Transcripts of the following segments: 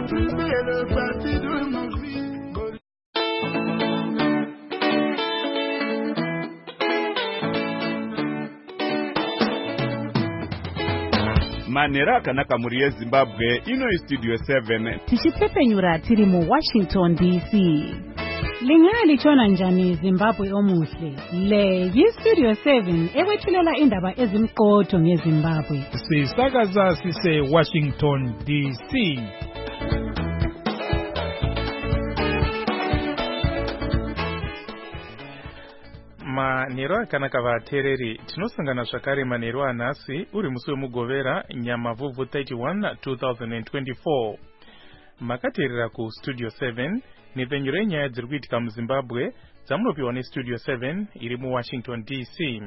Manera kanaka muri Zimbabwe ino Studio 7 tichipepenyura tiri mu Washington DC. Lingalichona njani Zimbabwe omuhle? Le yi-Studio 7 ewethulela indaba ezimqotho ngeZimbabwe. Sisakaza sise Washington DC. Manero akanaka vatereri tinosangana zvakare manero anhasi uri musi wemugovera Nyamavhuvhu 31 2024. Makateerera ku Studio 7 nepfenyuro yenyaya dziri kuitika muZimbabwe dzamunopiwa neStudio 7 iri muWashington DC.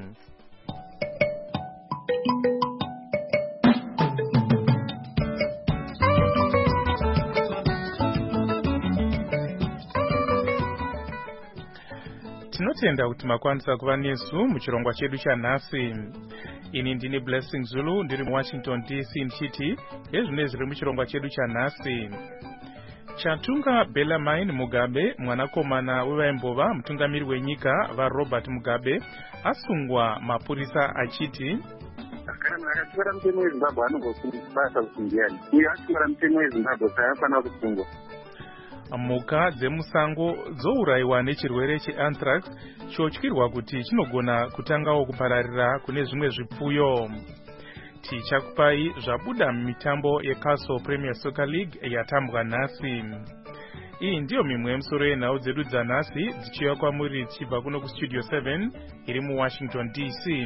Tinotenda kuti makwanisa kuva nesu muchirongwa chedu chanhasi. Ini ndini Blessing Zulu ndiri muWashington DC ndichiti ezvine zviri muchirongwa chedu chanhasi. Chatunga Bellarmine Mugabe, mwanakomana wevaimbova mutungamiri wenyika vaRobert Mugabe, asungwa mapurisa achiti kana akachora mutemo weZimbabwe anongobasa kusungiani. Uye achora mutemo weZimbabwe saafanira kusungwa. Mhuka dzemusango dzourayiwa nechirwere cheanthrax chotyirwa kuti chinogona kutangawo kupararira kune zvimwe zvipfuyo. Tichakupai zvabuda mumitambo yeCastle Premier Soccer League yatambwa nhasi. Iyi ndiyo mimwe yemusoro yenhau dzedu dzanhasi dzichiuya kwamuri tichibva kuno kuStudio 7 iri muWashington DC.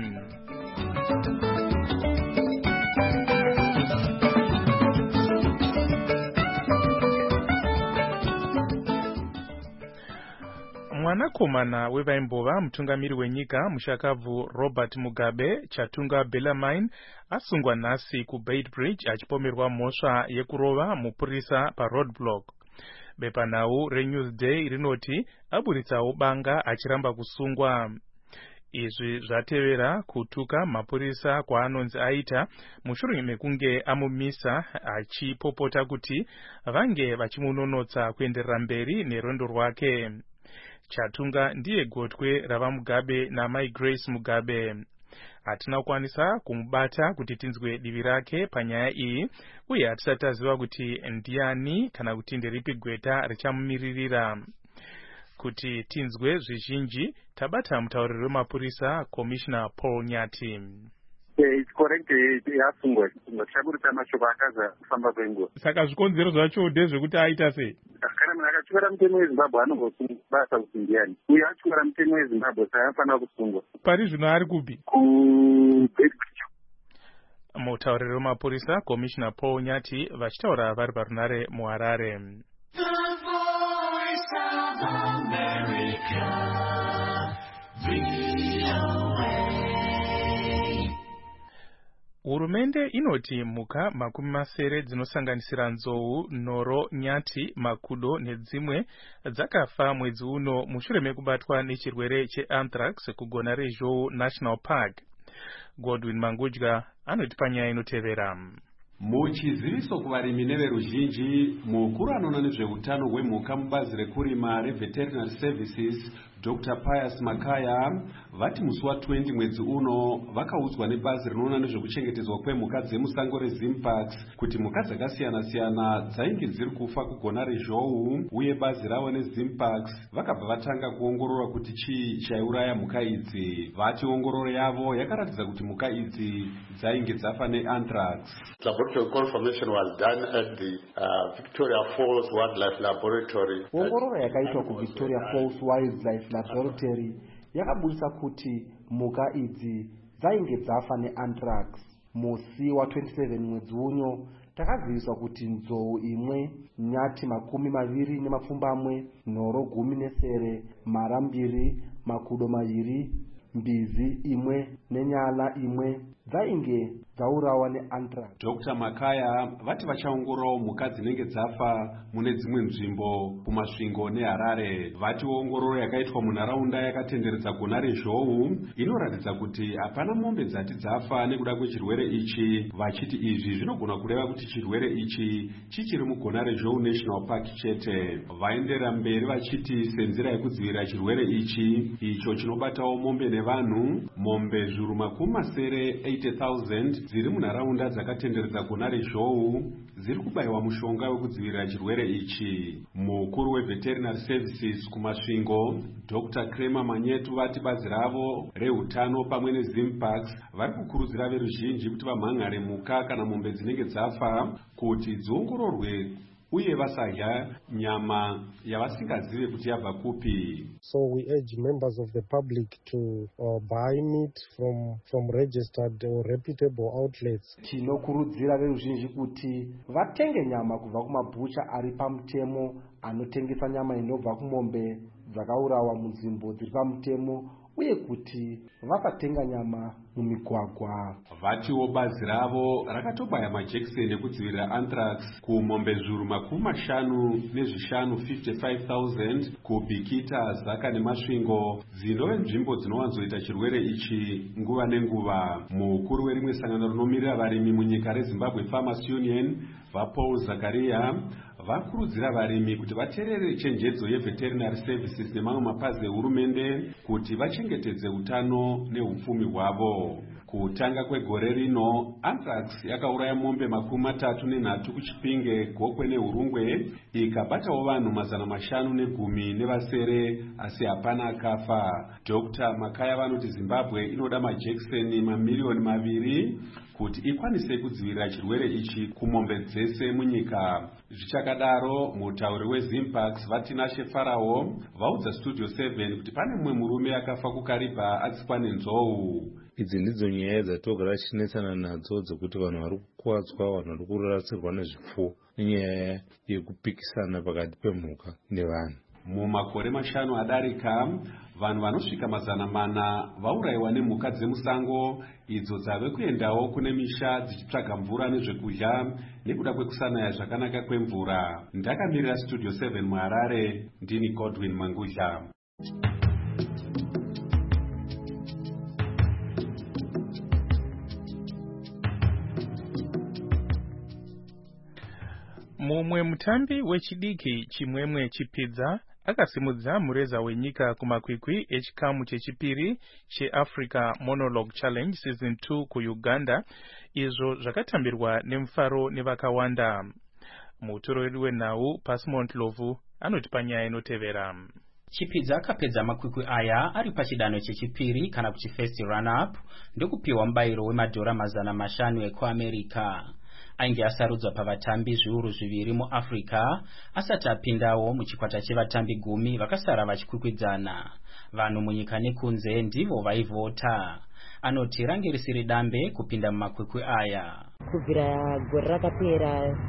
Mwanakomana wevaimbova mutungamiri wenyika mushakabvu Robert Mugabe, Chatunga Bellarmine, asungwa nhasi kuBeitbridge achipomerwa mhosva yekurova mupurisa paRoadblock. Bepanhau reNewsday rinoti aburitsawo banga achiramba kusungwa. Izvi zvatevera kutuka mapurisa kwaanonzi aita mushure mekunge amumisa achipopota kuti vange vachimunonotsa kuenderera mberi nerwendo rwake. Chatunga ndiye gotwe rava Mugabe naMai Grace Mugabe. Hatina kukwanisa kumubata kuti tinzwe divi rake panyaya iyi, uye hatisati taziva kuti ndiani kana kuti nderipi gweta richamumiririra. Kuti tinzwe zvizhinji tabata mutauriri wemapurisa Commissioner Paul Nyati. It's correct, yasungwa chaburisa mashoko akaza kufamba kwenguva. Saka zvikonzero zvacho ndezvekuti aita sei? Kana munhu akachora mutemo weZimbabwe anongobasa kusungiani. Uye achora mutemo weZimbabwe saafanira kusungwa. Pari zvino ari kupi? kuBeitbridge. Mutauriri wemapurisa Commissioner Paul Nyati vachitaura vari parunare muHarare. Hurumende inoti mhuka 70 dzinosanganisira nzou, nhoro, nyati, makudo nedzimwe dzakafa mwedzi uno mushure mekubatwa nechirwere cheanthrax kugona reZhou National Park. Godwin Mangudya anoti panyaya inotevera. Muchiziviso kuvarimi neveruzhinji, mukuru anoona nezveutano hwemhuka mubazi rekurima reVeterinary Services Dr. Pius Makaya vati musi wa20 mwedzi uno vakaudzwa nebazi rinoona nezvekuchengetedzwa kwemhuka dzemusango reZimparks kuti mhuka dzakasiyana-siyana dzainge dziri kufa kugona reZhou, uye bazi ravo neZimparks vakabva vatanga kuongorora kuti chii chaiuraya mhuka idzi. Vati ongororo yavo yakaratidza kuti mhuka idzi dzainge dzafa neanthrax. Laboratory confirmation was done at the Victoria Falls Wildlife Laboratory. Ongororo yakaitwa kuVictoria Falls Wildlife Laboratory yakabudisa kuti mhuka idzi dzainge dzafa neanthrax. Musi wa27 mwedzi uno takaziviswa kuti nzou imwe, nyati 20 nhoro 10, mara 2, makudo 2, mbizi 1 nenyala 1 dzainge dzaurawa neanthrax. Dr. Makaya vati vachaongororawo mhuka dzinenge dzafa mune dzimwe nzvimbo kumasvingo neHarare. Vati ongororo yakaitwa munharaunda yakatenderedza gona rezhou inoratidza kuti hapana mombe dzati dzafa nekuda kwechirwere ichi, vachiti izvi zvinogona kureva kuti chirwere ichi chichiri mugona rezhou National Park chete. Vaenderera mberi vachiti senzira yekudzivirira chirwere ichi icho chinobatawo mombe nevanhu, mombe zviuru makumi masere 80,000 dziri munharaunda dzakatenderedza gona rezhou dziri kubayiwa mushonga wekudzivirira chirwere ichi. Mukuru weveterinary services kumasvingo Dr. Kramer Manyetu vati bazi ravo reutano pamwe neZimparks vari kukurudzira veruzhinji kuti vamhan'are mhuka kana mombe dzinenge dzafa kuti dziongororwe uye vasadya nyama yavasingazive kuti yabva kupi. So we urge members of the public to buy meat from registered or reputable outlets. Tinokurudzira veruzhinji kuti vatenge nyama kubva kumabhucha ari pamutemo anotengesa nyama inobva kumombe dzakaurawa munzvimbo dziri pamutemo, uye kuti vasatenga nyama mumigwagwa. Vatiwo bazi ravo rakatobaya majekiseni ekudzivirira anthrax kumombe zviuru makumi mashanu nezvishanu 55,000 kubhikita, zaka nemasvingo dzinove nzvimbo dzinowanzoita chirwere ichi nguva nenguva. Mukuru werimwe sangano rinomirira varimi munyika reZimbabwe Farmers Union vaPaul Zakaria vakurudzira varimi kuti vateerere chenjedzo yeveterinary services nemamwe mapazi ehurumende kuti vachengetedze utano neupfumi hwavo. Kutanga kwegore rino anthrax yakauraya mombe 33 kuChipinge, Gokwe neHurungwe, ikabatawo vanhu 510 nevasere, asi hapana akafa. Dr. Makaya vanoti Zimbabwe inoda majekiseni mamiliyoni 2 kuti ikwanise kudzivirira chirwere ichi kumombe dzese munyika. Zvichakadaro, mutauri weZimparks Vatinashe Farao vaudza Studio 7 kuti pane mumwe murume akafa kuKariba atsikwa nenzou. Idzi ndidzo nyaya dzatogara tichinetsana nadzo dzokuti vanhu vari kukuwadzwa, vanhu vari kurasirwa nezvipfuwo nenyaya yekupikisana pakati pemhuka nevanhu. Mumakore 5 adarika, vanhu vanosvika 400 vaurayiwa nemhuka dzemusango idzo dzave kuendawo kune misha dzichitsvaga mvura nezvekudya nekuda kwekusanaya zvakanaka kwemvura. Ndakamirira Studio 7 muHarare, ndini Godwin Mangudla. Mumwe mutambi wechidiki Chimwemwe Chipidza akasimudza mureza wenyika kumakwikwi echikamu chechipiri cheAfrica Monologue Challenge Season 2 kuUganda, izvo zvakatambirwa nemufaro nevakawanda. Mutorori wenhau Pasmont Lovu anoti panyaya inotevera. Chipidza akapedza makwikwi aya ari pachidano chechipiri kana kuti first run-up ndokupiwa mubayiro wemadhora 500 ekuAmerica. Ainge asarudzwa pavatambi zviuru 2 muAfrica asati apindawo muchikwata chevatambi 10 vakasara vachikwikwidzana. Vanhu munyika nekunze ndivo vaivota. Anoti range risiri dambe kupinda mumakwikwi aya. Kubvira gore rakapera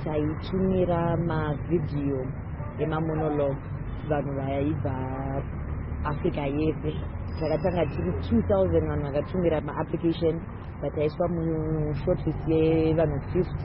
taitumira mavhidhiyo emamonologue vanhu vaibva Africa yese. Takatanga tiri 2000 vanhu vakatumira maapplication vataiswa mushortlist yevanhu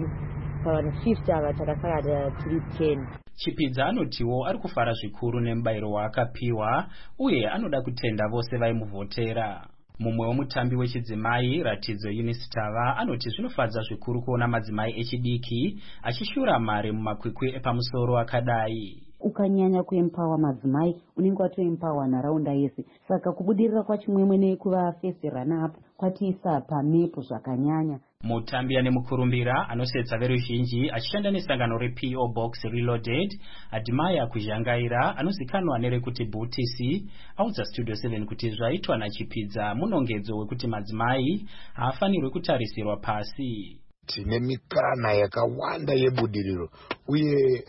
50. Pavanhu 50 ava takasara tiri 10. Chipidza anotiwo ari kufara zvikuru nemubayiro waakapiwa uye anoda kutenda vose vaimuvhotera. Mumwe womutambi wechidzimai Ratidzo Eunice Tava anoti zvinofadza zvikuru kuona madzimai echidiki achishura mari mumakwikwi epamusoro akadai. Ukanyanya kuempower madzimai unenge watoempower nharaunda yese. Saka kubudirira kwaChimwemwe nekuva first runner up kwatiisa pamepo zvakanyanya. Mutambi ane mukurumbira anosetsa veruzhinji achishanda nesangano rePO Box Reloaded, Admaya Kuzhangaira anozikanwa nerekuti Butisi audza Studio 7 kuti zvaitwa naChipidza munongedzo wekuti madzimai haafanirwi kutarisirwa pasi. Tine mikana yakawanda yebudiriro uye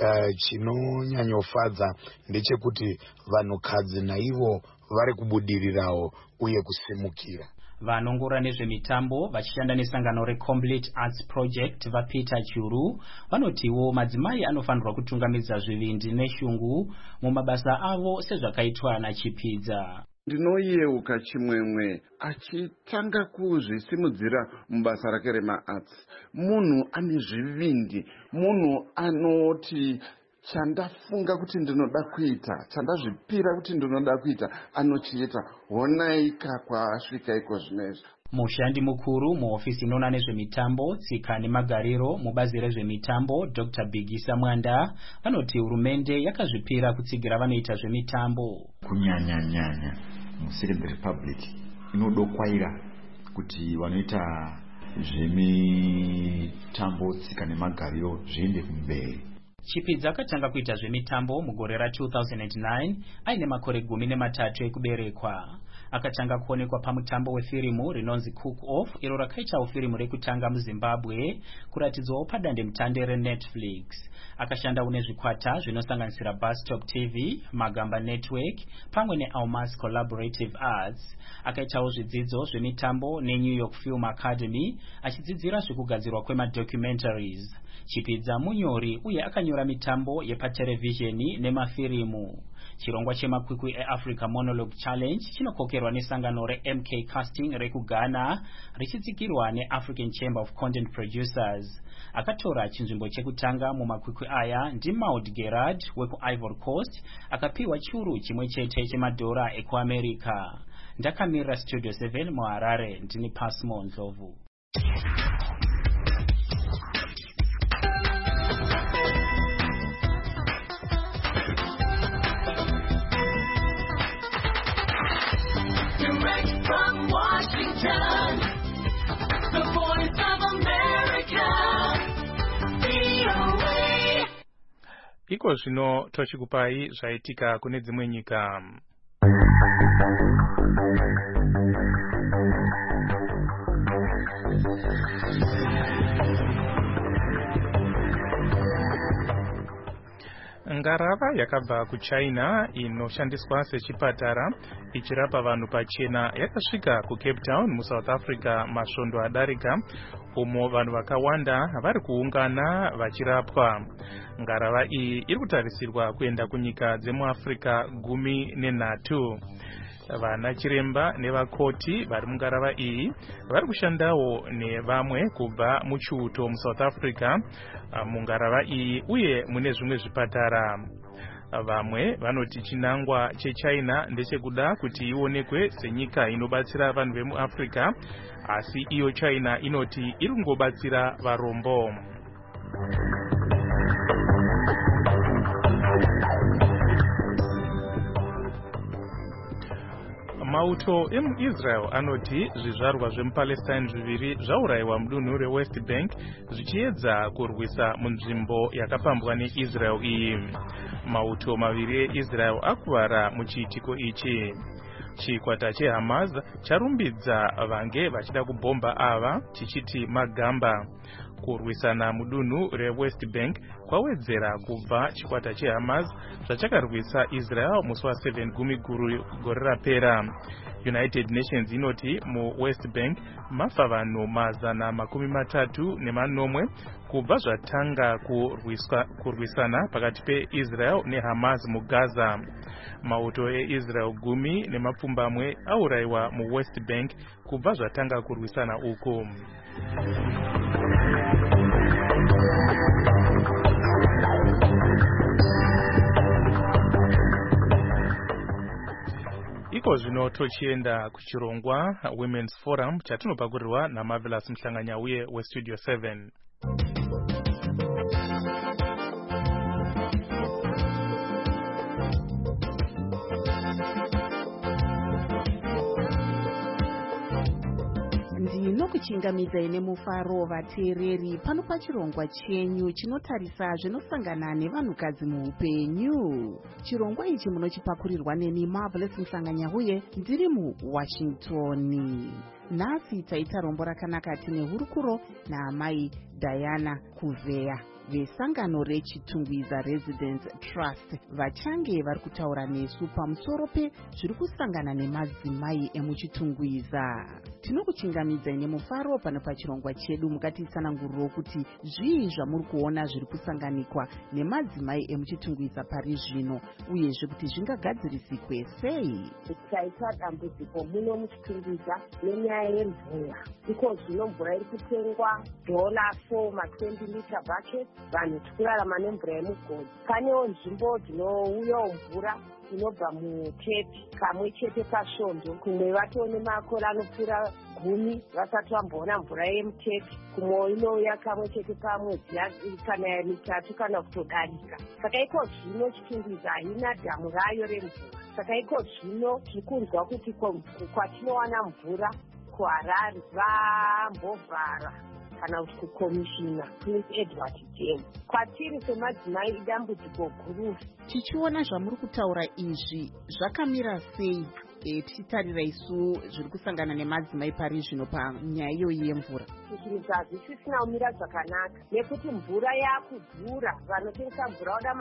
chinonyanyofadza ndechekuti vanhukadzi naivo vari kubudirirawo uye kusimukira. Vanongora nezvemitambo vachishanda nesangano reComplete Arts Project vaPeter Churu vanotiwo madzimai anofanirwa kutungamidza zvivindi neshungu mumabasa avo sezvakaitwa naChipidza. ndinoyeuka chimwemwe achitanga kuzvisimudzira mubasa rake remaarts. Munhu ane zvivindi, munhu anoti chandafunga kuti ndinoda kuita, chandazvipira kuti ndinoda kuita, anochiita. Honaika kwaasvika iko zvinezvi. Mushandi mukuru muofisi inoona nezvemitambo, tsika nemagariro mubazi rezvemitambo, Dr. Bigisa Mwanda, vanoti hurumende yakazvipira kutsigira vanoita zvemitambo. Kunyanya muSecond Republic inodokwaira kuti vanoita zvemitambo, tsika nemagariro zviende kumberi. Chipidza akatanga kuita zvemitambo mugore ra2009 aine makore 13 ekuberekwa. Akatanga kuonekwa pamutambo wefirimu rinonzi Cook Off, iro rakaitawo firimu rekutanga muZimbabwe kuratidzwawo padandemutande reNetflix. Akashanda une zvikwata zvinosanganisira Bus Stop TV, Magamba Network pamwe neAlmas Collaborative Arts. Akaitawo zvidzidzo zvemitambo neNew York Film Academy achidzidzira zvekugadzirwa kwemadocumentaries. Chipidza munyori uye akanyora mitambo yepaterevhizheni nemafirimu. Chirongwa chemakwikwi eAfrica Monologue Challenge chinokokerwa nesangano reMK Casting rekuGhana richitsigirwa neAfrican Chamber of Content Producers. Akatora chinzvimbo chekutanga mumakwikwi aya ndiMaud Gerard wekuIvory Coast, akapiwa churu chimwe chete chemadhora ekuAmerica. Ndakamirira Studio 7 muHarare, ndini Pasmo Ndlovu. Iko zvino tochikupai zvaitika kune dzimwe nyika. Ngarava yakabva kuChina inoshandiswa sechipatara ichirapa vanhu pachena yakasvika kuCape Town muSouth Africa masvondo adarika, umo vanhu vakawanda vari kuungana vachirapwa. Ngarava iyi iri kutarisirwa kuenda kunyika dzemuAfrica 13. Vana chiremba nevakoti vari mungarava iyi vari kushandawo nevamwe kubva muChiuto muSouth Africa mungarava iyi uye mune zvimwe zvipatara. Vamwe vanoti chinangwa cheChina ndechekuda kuti ionekwe senyika inobatsira vanhu vemuAfrica, asi iyo China inoti iri kungobatsira varombo. Mauto emuIsrael anoti zvizvarwa zvemuPalestine zviviri zvaurayiwa mudunhu reWest Bank zvichiedza kurwisa munzvimbo yakapambwa neIsrael iyi. Mauto maviri eIsrael akuvara muchiitiko ichi. Chikwata cheHamas charumbidza vange vachida kubhomba ava chichiti magamba. Kurwisana mudunhu reWest Bank kwawedzera kubva chikwata cheHamas zvachakarwisa Israel musi wa7 Gumiguru gore rapera. United Nations inoti muWest Bank mafa vanhu 330 kubva zvatanga kurwisana pakati peIsrael neHamas muGaza. Mauto eIsrael 10 aurayiwa muWest Bank kubva zvatanga kurwisana uku. Iko zvino tochienda kuchirongwa Women's Forum chatinopakurirwa naMarvelous Mhlanganyauye weStudio 7. Ndinokuchingamidza ine mufaro vateereri pano pachirongwa chenyu chinotarisa zvinosangana nevanhukadzi muupenyu. Chirongwa ichi munochipakurirwa neni Marvelous Mhlanganyauye ndiri muWashington. Nhasi taita rombo rakanaka tine hurukuro naamai Diana Kuveya. vesangano rechitungwiza Residence Trust vachange vari kutaura nesu pamusoro pezviri kusangana nemadzimai emuchitungwiza. Tinokuchingamidzai nemufaro pano pachirongwa chedu mukatitsananguriro kuti zvii zvamuri kuona zviri kusanganikwa nemadzimai emuchitungwiza pari zvino uyezve kuti zvingagadziriswe sei. Taita dambudziko muno muchitungwiza nenyaya yemvura. Iko zvino mvura iri kutengwa $4 ma20 liter bucket, vanhu tikurarama nemvura yemugodhi. Panewo nzvimbo dzinouyawo mvura inobva mutepi kamwe chete pasvondo, kumwe vatone makore anopfuura 10 vasati vamboona mvura yemutepi, kumwe inouya kamwe chete pamwedzi kana 3 kana kutodarika. Saka iko zvino chitungwiza haina dhamu rayo remvura. Saka iko zvino tiri kunzwa kuti kwatinowana mvura kuHarare vambovhara kana kuti kukomishina Prince Edward James. Kwatiri semadzimai idambudziko guru. Tichiona zvamuri kutaura izvi zvakamira sei tichitarira isu zviri kusangana nemadzimai pari zvino panyaya iyoyi yemvura? Zvinhu zvazvisisina kumira zvakanaka nekuti mvura yakudhura. Vanotengesa mvura vada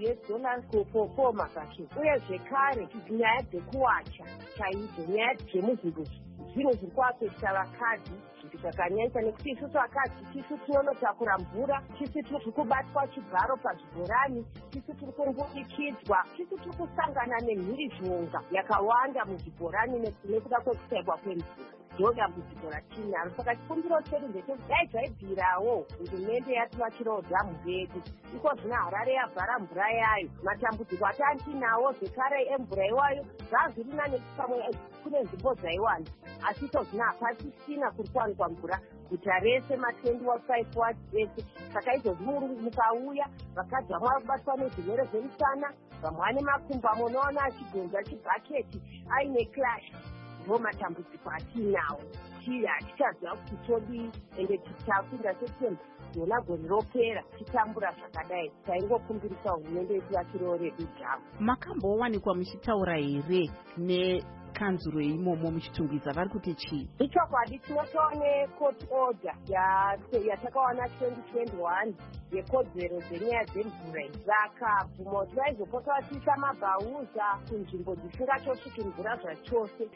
$2 for mabhaketi, uye zvekare nyaya dzekuwacha chaidzo, nyaya dzemuzvimbuzi zvinhu zviri kuafekta vakadzi zvakanyanyisa, nekuti isusu vakadzi tisu tinonotakura mvura, tisu tiri kubatwa chibharo pazvibhorani, tisu tiri kungoikidzwa, tisu tiri kusangana nemhirizhonga yakawanda muzvibhorani nekuda kwekusaibwa kwemvura. Ndodambudziko ratinaro. Saka chikumbiro chedu ndechekuti dai zvaibvirawo hurumende yativakirawo dhamu redu. Iko zvino Harare yavhara mvura yayo, matambudziko atinawo zvekare emvura iwayo zvazviri nane pamwe kune nzvimbo dzaiwanda, asi iko zvino hapasisina kuri kuwanikwa mvura guta rese ma25 wards ese. Saka izvozvi mukauya vakadzi vamwe vari kubatwa nezvirwere zvemusana, vamwe vane makumbo munoona achigonza chibhaketi aine clash. Ndo matambudziko atinawo. Hatichaziva kuti todii, ende tichapinda septemba yona gore ropera tichitambura zvakadai. Taingokumbirisa hurumende yetivakirawo redu dhamu. Makambowanikwa muchitaura here nekanzuro imomo muchitungwiza, vari kuti chii? Ichokwadi tinotoone court order yatakawana 2021 yekodzero dzenyaya dzemvura. Vakabvuma kuti vaizopota vachiisa mabhauza kunzvimbo dzisingatosviki mvura zvachose.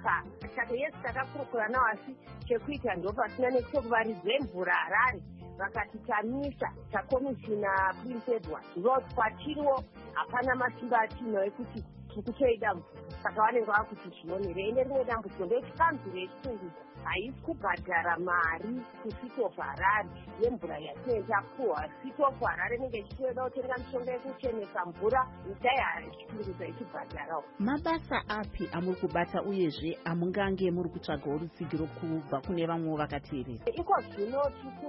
Saka yesi takakurukura nawo, asi chekuita ndopasina nekutokuvaridze mvura Harare vakatitamisa takomishina Prince Edward. Ndoti kwatiriwo hapana masimba atino ekuti tikutoida mvura. Saka vanenge vakuti zvionere. Ende rimwe dambudziko ndekuti kanzuro yechitungwiza haisi kubhadhara mari kusvika Harare yemvura yatinoenda kuwa. Sito Harare inenge ichitoda kutenga mishonga yekuchenesa mvura, dai chitungwiza ichibhadharawo. Mabasa api amuri kubata uyezve amungange muri kutsvagawo rutsigiro kubva kune vamwe vakateerera? Iko zvino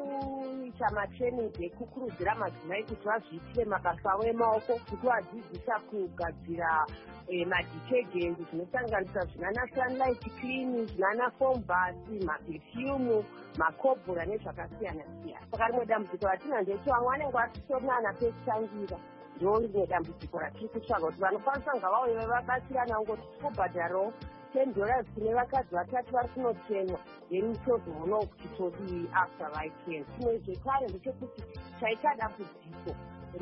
tikuita matraining ekukurudzira madzimai kuti vazviitire mabasa avo emaoko, kuti vadzidzisa kugadzira maditergents zvinosanganisa zvinana sunlight clean, zvinana foam bath, maperfume, makobhora nezvakasiyana siyana. Saka rimwe dambudziko ratina ndechekuti vamwe vanenge vasitorina pekutangira. Ndo rimwe dambudziko ratiri kutsvaga kuti vanokwanisa kunga vauya vabatsirana ngoti tikubhadharawo $10 kune vakadzi vatatu vari kunotenwa, then tozoonawo kuti todii after vaitenga. Chimwe zvekare ndechekuti chaita dambudziko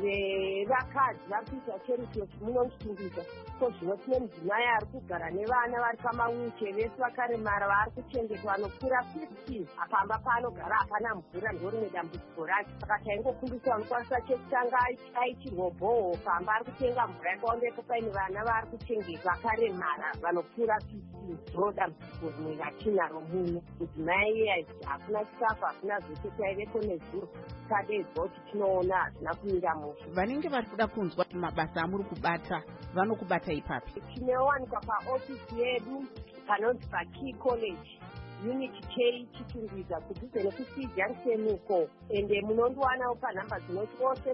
revakadzi vari kuita cheriti muno muchitungwiza. Ko zvino tine mudzimai ari kugara nevana vari pamawheelchair, vese vakaremara vari kuchengetwa vanokura 15. Apamba paanogara hapana mvura, ndo rimwe dambudziko racho. Saka taingokumbisa vanokwanisa chekutanga aichirwa bhoho pamba ari kutenga mvura yakaondepo paine vana vari kuchengetwa vakaremara vanokura 15. Ndo dambudziko rimwe ratinaro muno. Mudzimai hakuna chikafu, hakuna zvese, taiveko nezuro tadedzwa kuti tinoona hazvina kumira musho. Vanenge vari kuda kunzwa mabasa amuri kubata vanokubata ipapi? Tinowanikwa paofisi yedu panonzi paKey College Unit K Chitungwiza kudhuze nekuC Junction uko, ende munondiwanawo panhamba dzinoti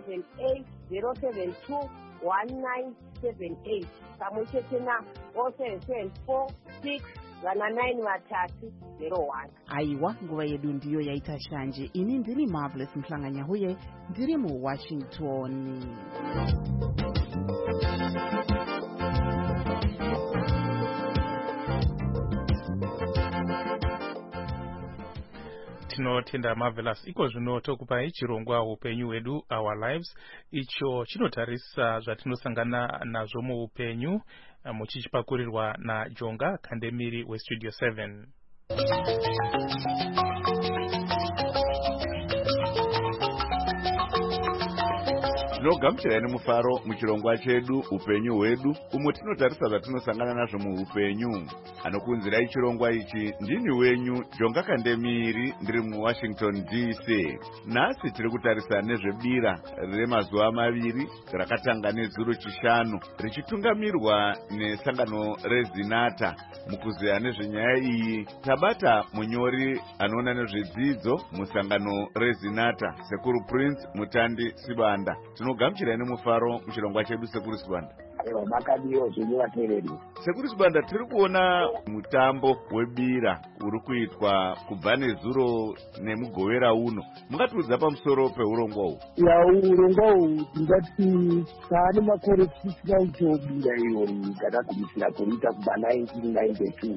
078 072 1978 pamwe chete na 0774 6 9 Aiwa, nguva yedu ndiyo yaita shanje. Ini ndini Marvelous Mhlanganyahuye, ndiri muWashington. tinotenda Marvelous. Iko zvino tokupai chirongwa upenyu hwedu, Our Lives, icho chinotarisa zvatinosangana nazvo muupenyu, muchichipakurirwa naJonga Kandemiri weStudio 7. Tinogamuchirai nemufaro muchirongwa chedu upenyu hwedu, umo tinotarisa zvatinosangana nazvo muupenyu. Anokunzirai chirongwa ichi ndini wenyu Jonga Kandemiri, ndiri muWashington DC. Nhasi tiri kutarisa nezvebira remazuva maviri rakatanga nezuro chishanu, richitungamirwa nesangano reZinata. Mukuzeya nezvenyaya iyi tabata munyori anoona nezvedzidzo musangano reZinata, Sekuru Prince Mutandi Sibanda. Tinogamuchirai nemufaro muchirongwa chedu, Sekuru Sibanda. Makadiyo zvinhu vateereri. Sekuru Sibanda, tiri kuona mutambo webira uri kuitwa kubva nezuro nemugovera uno. Mungatiudza pamusoro peurongwa uhu? Urongwa uhu tingati taane makore 69 bira iri rakagumisira kuita kubva 1992.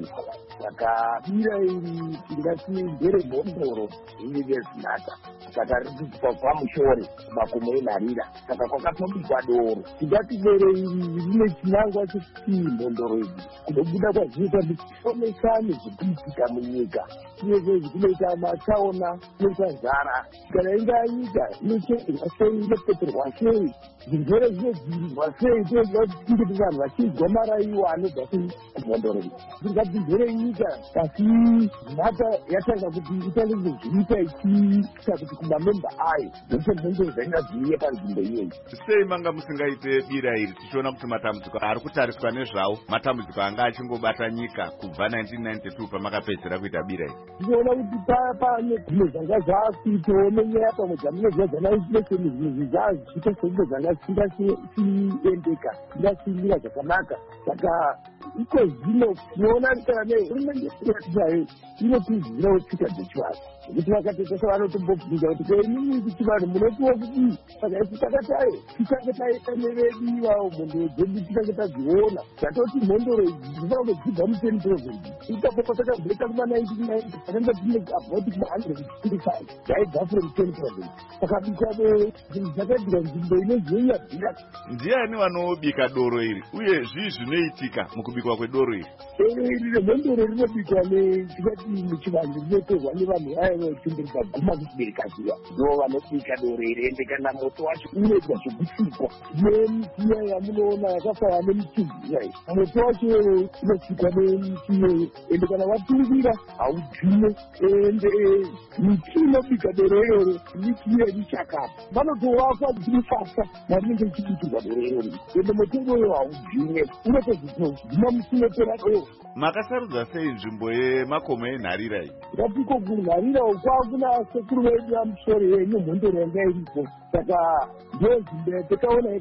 Saka bira iri tingati nderemhondoro iri reZinata. Saka riridzidzwa pamushore makomo enharira. Saka kwakatobikwa doro. Tingati doro iri rine chinangwa chekuti mhondoro idzi kunobuda kwazvinoita kuti tionesane zvekuitika munyika. Uyezve zvinoita matsaona, inoita nzara. Kana inganyika inocherwa sei, inopeperwa sei, zvirwere zvinodzivirirwa sei, toziva kuti tinge tiri vanhu vachinzwa maraiwa anobva kumhondoro idzi. Tingabvizere nyika asi Zinata yatanga kuti itange kuzviita ichiita kuti kumamemba ayo ndokuti mhondoro dzaingadziviye panzvimbo iyoyi. Sei manga musingaite bira iri tichiona kuti matambudziko ari kutariswa nezvawo matambudziko anga achingobata nyika kubva 1992 pamakapedzera kuita bira iri? Tinoona kuti pane zvimwe zvanga zvaakuitawo nenyaya pamwe dzamunozva dzanainflation zvinhu zvaazviita sezvo zvanga zvisingasiendeka, zvisingasimira zvakanaka. Saka iko zvino tinoona kana nehurumende yayo inotiziirawo tsika dzechivanhu, nekuti vakatotesa vanotombobvunza kuti keinini chivanhu munotiwo kuti saka isi takatayo titange taita nevedu ivavo mhondoro dzedu titange tadziona. Tatoti mhondoro idzi dzinofanira kudzibva mu10 province. Ipapo patakabveka kuma1990 takanga tine about kuma125 dzaibva from 10 province. Takabika doro zvinhu zvakaitika nzvimbo inozonya bhira. Ndiani vanobika doro iri uye zvii zvinoitika mukubikwa kwedoro iri? Doro iri remhondoro rinobikwa netikati muchivanhu rinotorwa nevanhu vaya vachimbiridza guma kuchibereka ziva. Ndo vanobika doro iri, ende kana moto wacho unoitwa zvekusikwa nemidziya yamunoona yakafanana nemichizira iyi. Moto wacho unosikwa nemichiyo, ende kana watungira haudzime. Ende miti inobika doro iroro miti yemichakata. Vanotovakwa dzirifasa marinenge ichibikirwa doro iroro, ende moto iwoyo haudzime, unotozvima musinopera doro. Makasarudza sei nzvimbo yemakomo enharira iyi? Ngapiko kunharira kwakuna sekuru vedu vamusoro yenyu mhondoro yanga iripo. Saka ndozvimbo yatakaona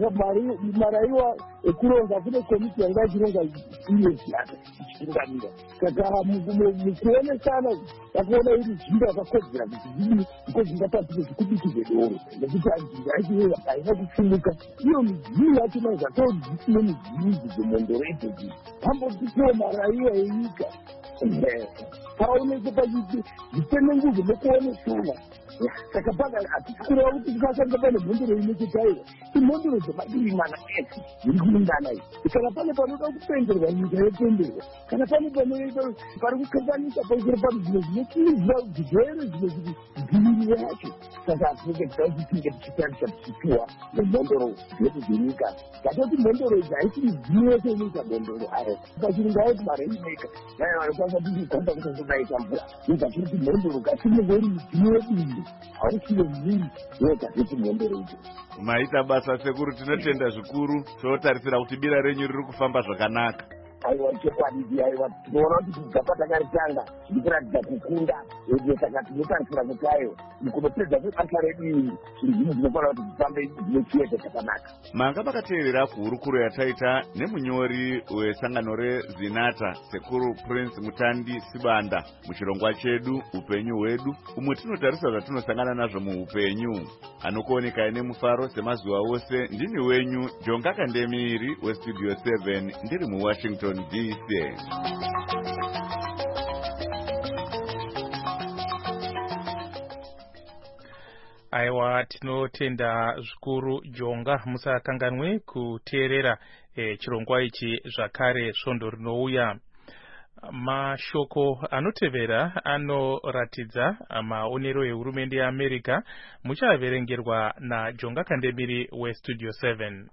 maraiwa ekuronga kune komiti yanga ichironga iyo Zinata ichitungamira. Saka mukuonesana takaona iri nzvimbo yakakodzera kuti zii iko zvingatambire zvekubikirwe doro, nekuti nzvimbo yacho haina kupfumuka. Iyo midziyo yacho mazvatodzisine midziyo idzi dzemhondoro idzodzi pambotitiwo maraiwa enyika paoneke pachitenenguzo nekuonesana. Saka paka hatikureva kuti tikasanga pane mhondoro inechekaiwa imhondoro dzemadivi mana ese dziri kuungana iyi. Kana pane panoda kupenderwa nyika yopenderwa, kana pane pari kukanganisa pamusoro pano zvimwe zvinotiridzira zvirwere zvimwe zvidziviriro yacho. Saka hatinenge kuti tinge tichitarisa tichipiwa nemhondoro dzedu dzenyika. Tatoti mhondoro idzi haisi midziyo yese inoita mhondoro ayo. Pachirungu aiti mareimeka naye vanokwanisa tichigomba kutozodaita mvura. Ngatiri kuti mhondoro ngatinenge iri midziyo yedu hausire mviri yogazeti mhondoro idzi. Maita basa sekuru, tinotenda zvikuru. Totarisira kuti bira renyu riri kufamba zvakanaka. Aiwa chokwadi, aiwa tinoona kuti kubva patakaritanga tiri kuratidza kukunda. Ende saka tinotarisira kuti ayo kunopedza kwebasa redu iri zvinhu zvinofanira kuti zvifambe zvinechiyete chakanaka. Manga makateerera kuhurukuro yataita nemunyori wesangano reZinata, Sekuru Prince Mutandi Sibanda, muchirongwa chedu upenyu hwedu, umwe tinotarisa zvatinosangana nazvo muupenyu. Anokuonekai nemufaro semazuva ose, ndini wenyu Jonga Kandemiri weStudio 7, ndiri muWashington DC. aiwa tinotenda zvikuru Jonga musakanganwe kuteerera chirongwa ichi zvakare svondo rinouya. Mashoko anotevera anoratidza maonero ehurumende yeAmerica muchaverengerwa naJonga Kandemiri weStudio 7.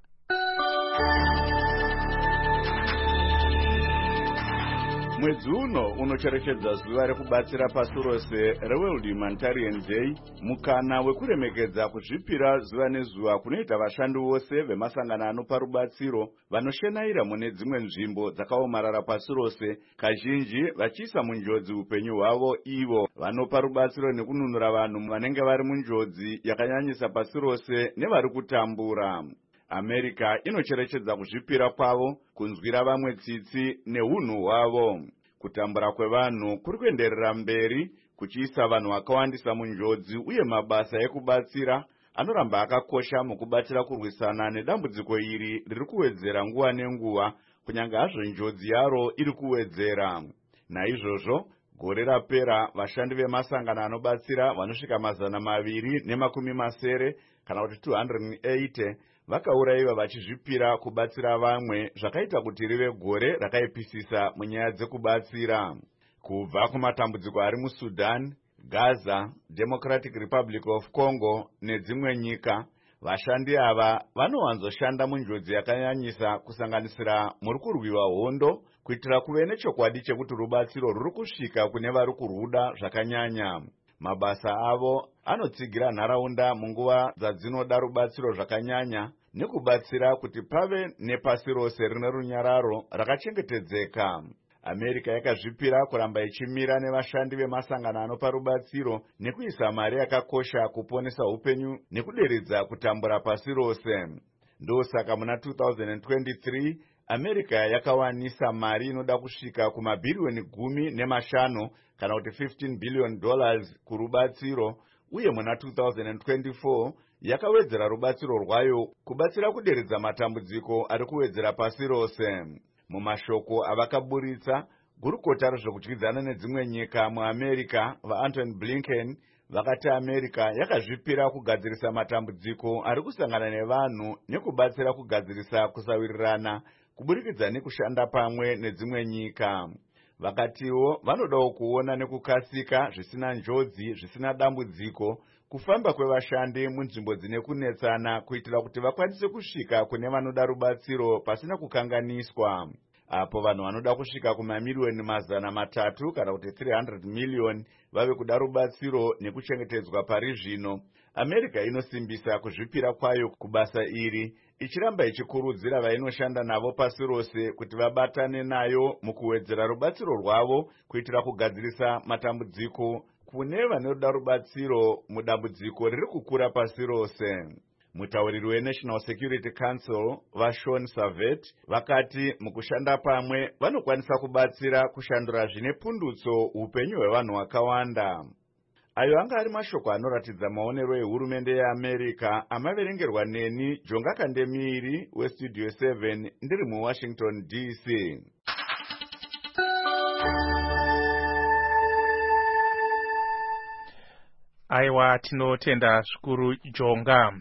Mwedzi uno unocherechedza zuva rekubatsira pasi rose reWorld Humanitarian Day, mukana wekuremekedza kuzvipira zuva nezuva kunoita vashandi vose vemasangano anopa rubatsiro vanoshenaira mune dzimwe nzvimbo dzakaomarara pasi rose, kazhinji vachiisa munjodzi upenyu hwavo ivo vanopa rubatsiro nekununura vanhu vanenge vari munjodzi yakanyanyisa pasi rose nevari kutambura. America inocherechedza kuzvipira kwavo, kunzwira vamwe tsitsi neunhu hwavo. Kutambura kwevanhu kuri kuenderera mberi kuchiisa vanhu vakawandisa munjodzi, uye mabasa ekubatsira anoramba akakosha mukubatsira kurwisana nedambudziko iri riri kuwedzera nguva nenguva, kunyange hazvo njodzi yaro iri kuwedzera. Naizvozvo gore rapera vashandi vemasangano anobatsira vanosvika 280 kana kuti 280 vakaurayiwa vachizvipira kubatsira vamwe, zvakaita kuti rive gore rakaipisisa munyaya dzekubatsira. Kubva kumatambudziko ari muSudan, Gaza, Democratic Republic of Congo nedzimwe nyika, vashandi ava vanowanzoshanda munjodzi yakanyanyisa, kusanganisira muri kurwiwa hondo, kuitira kuve nechokwadi chekuti rubatsiro ruri kusvika kune vari kurwuda zvakanyanya. Mabasa avo anotsigira nharaunda munguva dzadzinoda rubatsiro zvakanyanya, nekubatsira kuti pave nepasi rose rine runyararo rakachengetedzeka. America yakazvipira kuramba ichimira nevashandi vemasangano anopa rubatsiro nekuisa mari yakakosha kuponesa upenyu nekuderedza kutambura pasi rose. Ndosaka muna 2023 America yakawanisa mari inoda kusvika kumabhiriyoni 15 kana kuti $15 billion kurubatsiro, uye muna 2024 yakawedzera rubatsiro rwayo kubatsira kuderedza matambudziko ari kuwedzera pasi rose. Mumashoko avakaburitsa, gurukota rezvekudyidzana nedzimwe nyika muAmerica vaAntony Blinken vakati America yakazvipira kugadzirisa matambudziko ari kusangana nevanhu nekubatsira kugadzirisa kusawirirana kuburikidza nekushanda pamwe nedzimwe nyika. Vakatiwo vanodawo kuona nekukasika, zvisina njodzi, zvisina dambudziko, kufamba kwevashandi munzvimbo dzine kunetsana, kuitira kuti vakwanise kusvika kune vanoda rubatsiro pasina kukanganiswa. Apo vanhu vanoda kusvika kumamiliyoni 300 kana kuti 300 million vave kuda rubatsiro nekuchengetedzwa pari zvino, America inosimbisa kuzvipira kwayo kubasa iri, ichiramba ichikurudzira vainoshanda navo pasi rose kuti vabatane nayo mukuwedzera rubatsiro rwavo, kuitira kugadzirisa matambudziko kune vanoda rubatsiro mudambudziko riri kukura pasi rose. Mutauriri weNational Security Council vaSean Savet vakati mukushanda pamwe vanokwanisa kubatsira kushandura zvine pundutso upenyu hwevanhu vakawanda. Ayo anga ari mashoko anoratidza maonero ehurumende yeAmerica, amaverengerwa neni Jonga Kandemiri weStudio 7 ndiri muWashington DC. Aiwa tinotenda zvikuru Jonga.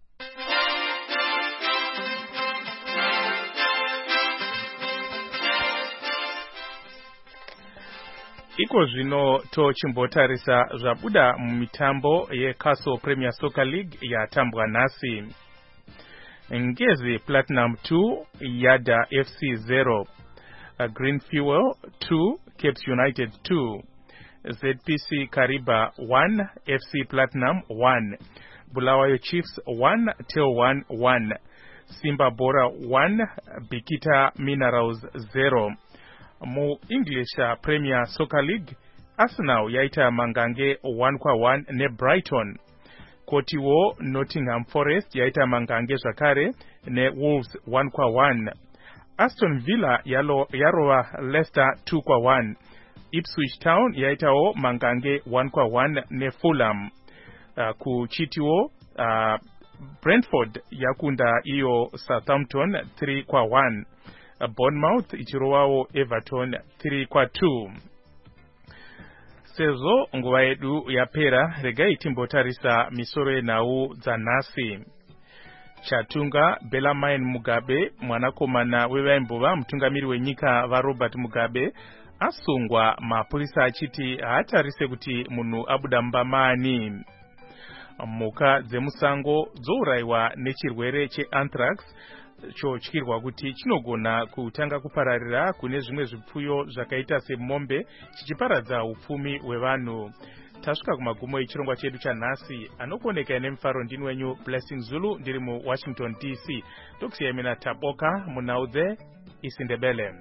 Iko zvino tochimbotarisa zvabuda mumitambo yeCastle Premier Soccer League yatambwa nhasi. Ngezi Platinum 2 Yada FC 0, Green Fuel 2 Capes United 2, ZPC Kariba 1 FC Platinum 1, Bulawayo Chiefs 1 Tel 1, Simba Bora 1 Bikita Minerals 0. Mu English Premier Soccer League, Arsenal yaita mangange 1-1 ne Brighton. Kotiwo Nottingham Forest yaita mangange zvakare ne Wolves 1-1. Aston Villa yarova Leicester 2-1. Ipswich Town yaitawo mangange 1-1 ne Fulham. Kuchitiwo Brentford yakunda iyo Southampton 3-1. Bournemouth ichirowawo Everton 3-2. sezo nguva yedu yapera regai timbotarisa misoro yenhau dzanhasi. Chatunga Bellarmine Mugabe, mwanakomana wevaimbova mutungamiri wenyika vaRobert Mugabe, asungwa mapurisa achiti haatarise kuti munhu abuda mubamani. Mhuka dzemusango dzourayiwa nechirwere cheanthrax, chotyirwa kuti chinogona kutanga kupararira kune zvimwe zvipfuyo zvakaita semombe, chichiparadza upfumi hwevanhu. Tasvika kumagumo echirongwa chedu chanhasi, anokuoneka nemufaro ndini wenyu Blessing Zulu, ndiri muWashington DC. Tokusiyemena taboka munhau dzeIsindebele.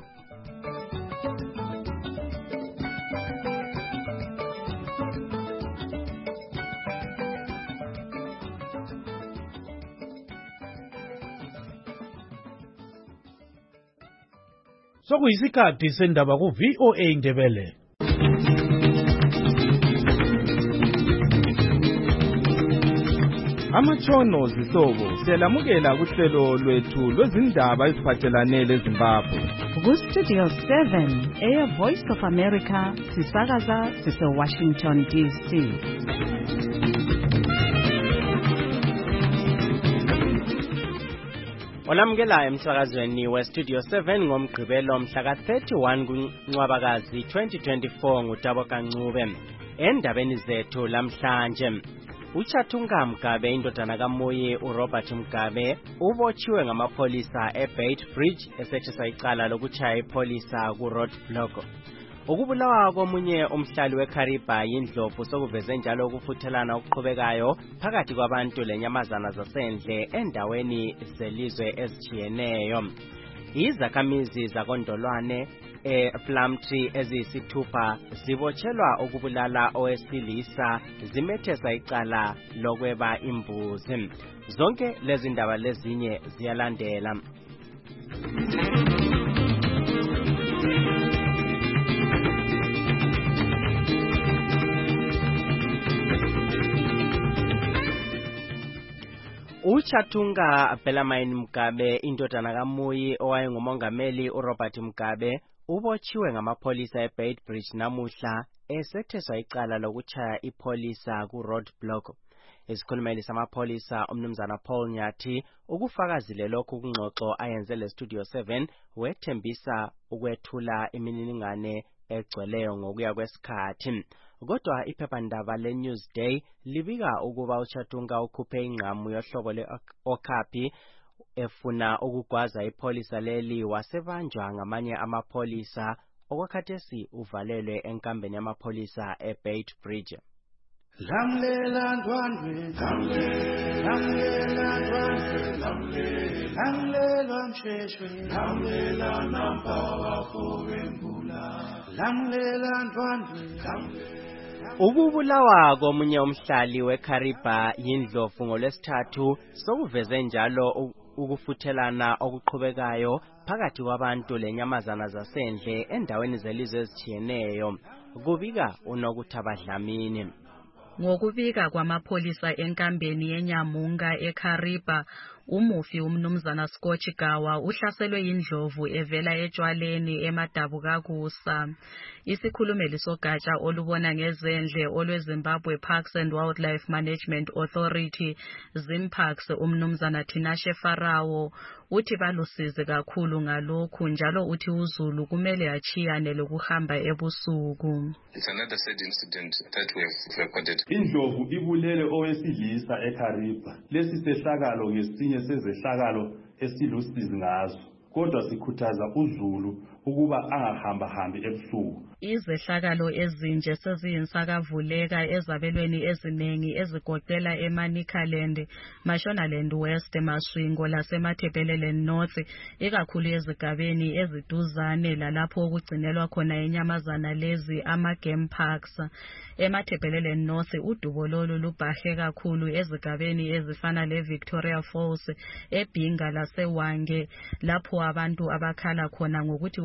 Sokuyisikhathi sendaba ku-VOA Indebele. Amatshono zihlobo siyalamukela kuhlelo lwethu lwezindaba eziphathelane leZimbabwe. Ku-Studio 7 Air Voice of America sisakaza sise-Washington DC. Olamukelayo emsakazweni we-Studio 7 ngomgqibelo mhla ka-31 kuNcwabakazi 2024 nguTabo Kancube. Endabeni zethu lamhlanje, uChatunga Mugabe indodana kaMoyi uRobert Mugabe ubotshiwe ngamapholisa eBeitbridge esethesa icala lokutshaya ipholisa kuRoadblock. Ukubulawa komunye umhlali weKariba yindlovu sokuveze njalo ukufuthelana okuqhubekayo phakathi kwabantu lenyamazana zasendle endaweni zelizwe ezitshiyeneyo. Izakhamizi zakondolwane ePlumtree eziyisithupha zibotshelwa ukubulala owesilisa zimethesa icala lokweba imbuzi. Zonke lezi ndaba lezinye ziyalandela. uChatunga Bellarmine Mugabe indodana kaMoyi owayengumongameli uRobert Mugabe ubotshiwe ngamapholisa eBeitbridge namuhla esetheswa icala lokutshaya ipholisa kuRoadblock. Isikhulumeli samapholisa umnumzana Paul Nyathi ukufakazile lokhu kungxoxo ayenze leStudio 7 wethembisa ukwethula imininingane egcweleyo ngokuya kwesikhathi. Kodwa iphephandaba leNewsday libika ukuba uChatunga ukhuphe ingqamu yohlobo le-Okapi efuna ukugwaza ipholisa leli wasebanjwa ngamanye amapholisa okwakhathesi uvalelwe enkambeni yamapholisa eBeitbridge. Lamlela ndwandwe, lamlela ndwandwe, lamlela msheshwe, lamlela nampa wakho wembula, lamlela ndwandwe. Ukubulawa komunye umhlali weKariba yindlovu ngolwesithathu sokuveze njalo ukufuthelana okuqhubekayo phakathi kwabantu lenyamazana zasendle endaweni zelizwe ezitshiyeneyo, kubika uNokuthaba Dlamini. Ngokubika kwamapholisa enkambeni yeNyamunga eKariba, umufi umnumzana Scotch Gawa uhlaselwe yindlovu evela etshwaleni eMadabukakusa. Isikhulumeli sogatsha olubona ngezendle olweZimbabwe Parks and Wildlife Management Authority ZimParks umnumzana Tinashe Farawo uthi balusizi kakhulu ngalokhu, njalo uthi uZulu kumele achiyane lokuhamba ebusuku. It's another sad incident that we have recorded. Indlovu ibulele owesilisa eKariba. Lesi sehlakalo ngesinye sezehlakalo esilusizi ngazo. Kodwa sikhuthaza uZulu ukuba angahambahambi ebusuku. Izehlakalo ezinje seziyinsakavuleka ezabelweni eziningi ezigoqela eManicaland, Mashonaland West, Masvingo lasemaThebeleland North, ikakhulu ezigabeni eziduzane lalapho okugcinelwa khona inyamazana lezi ama-game parks. EmaThebeleland North udubo lolu lubhahe kakhulu ezigabeni ezifana leVictoria Falls, eBhinga laseWange, lapho abantu abakhala khona ngokuthi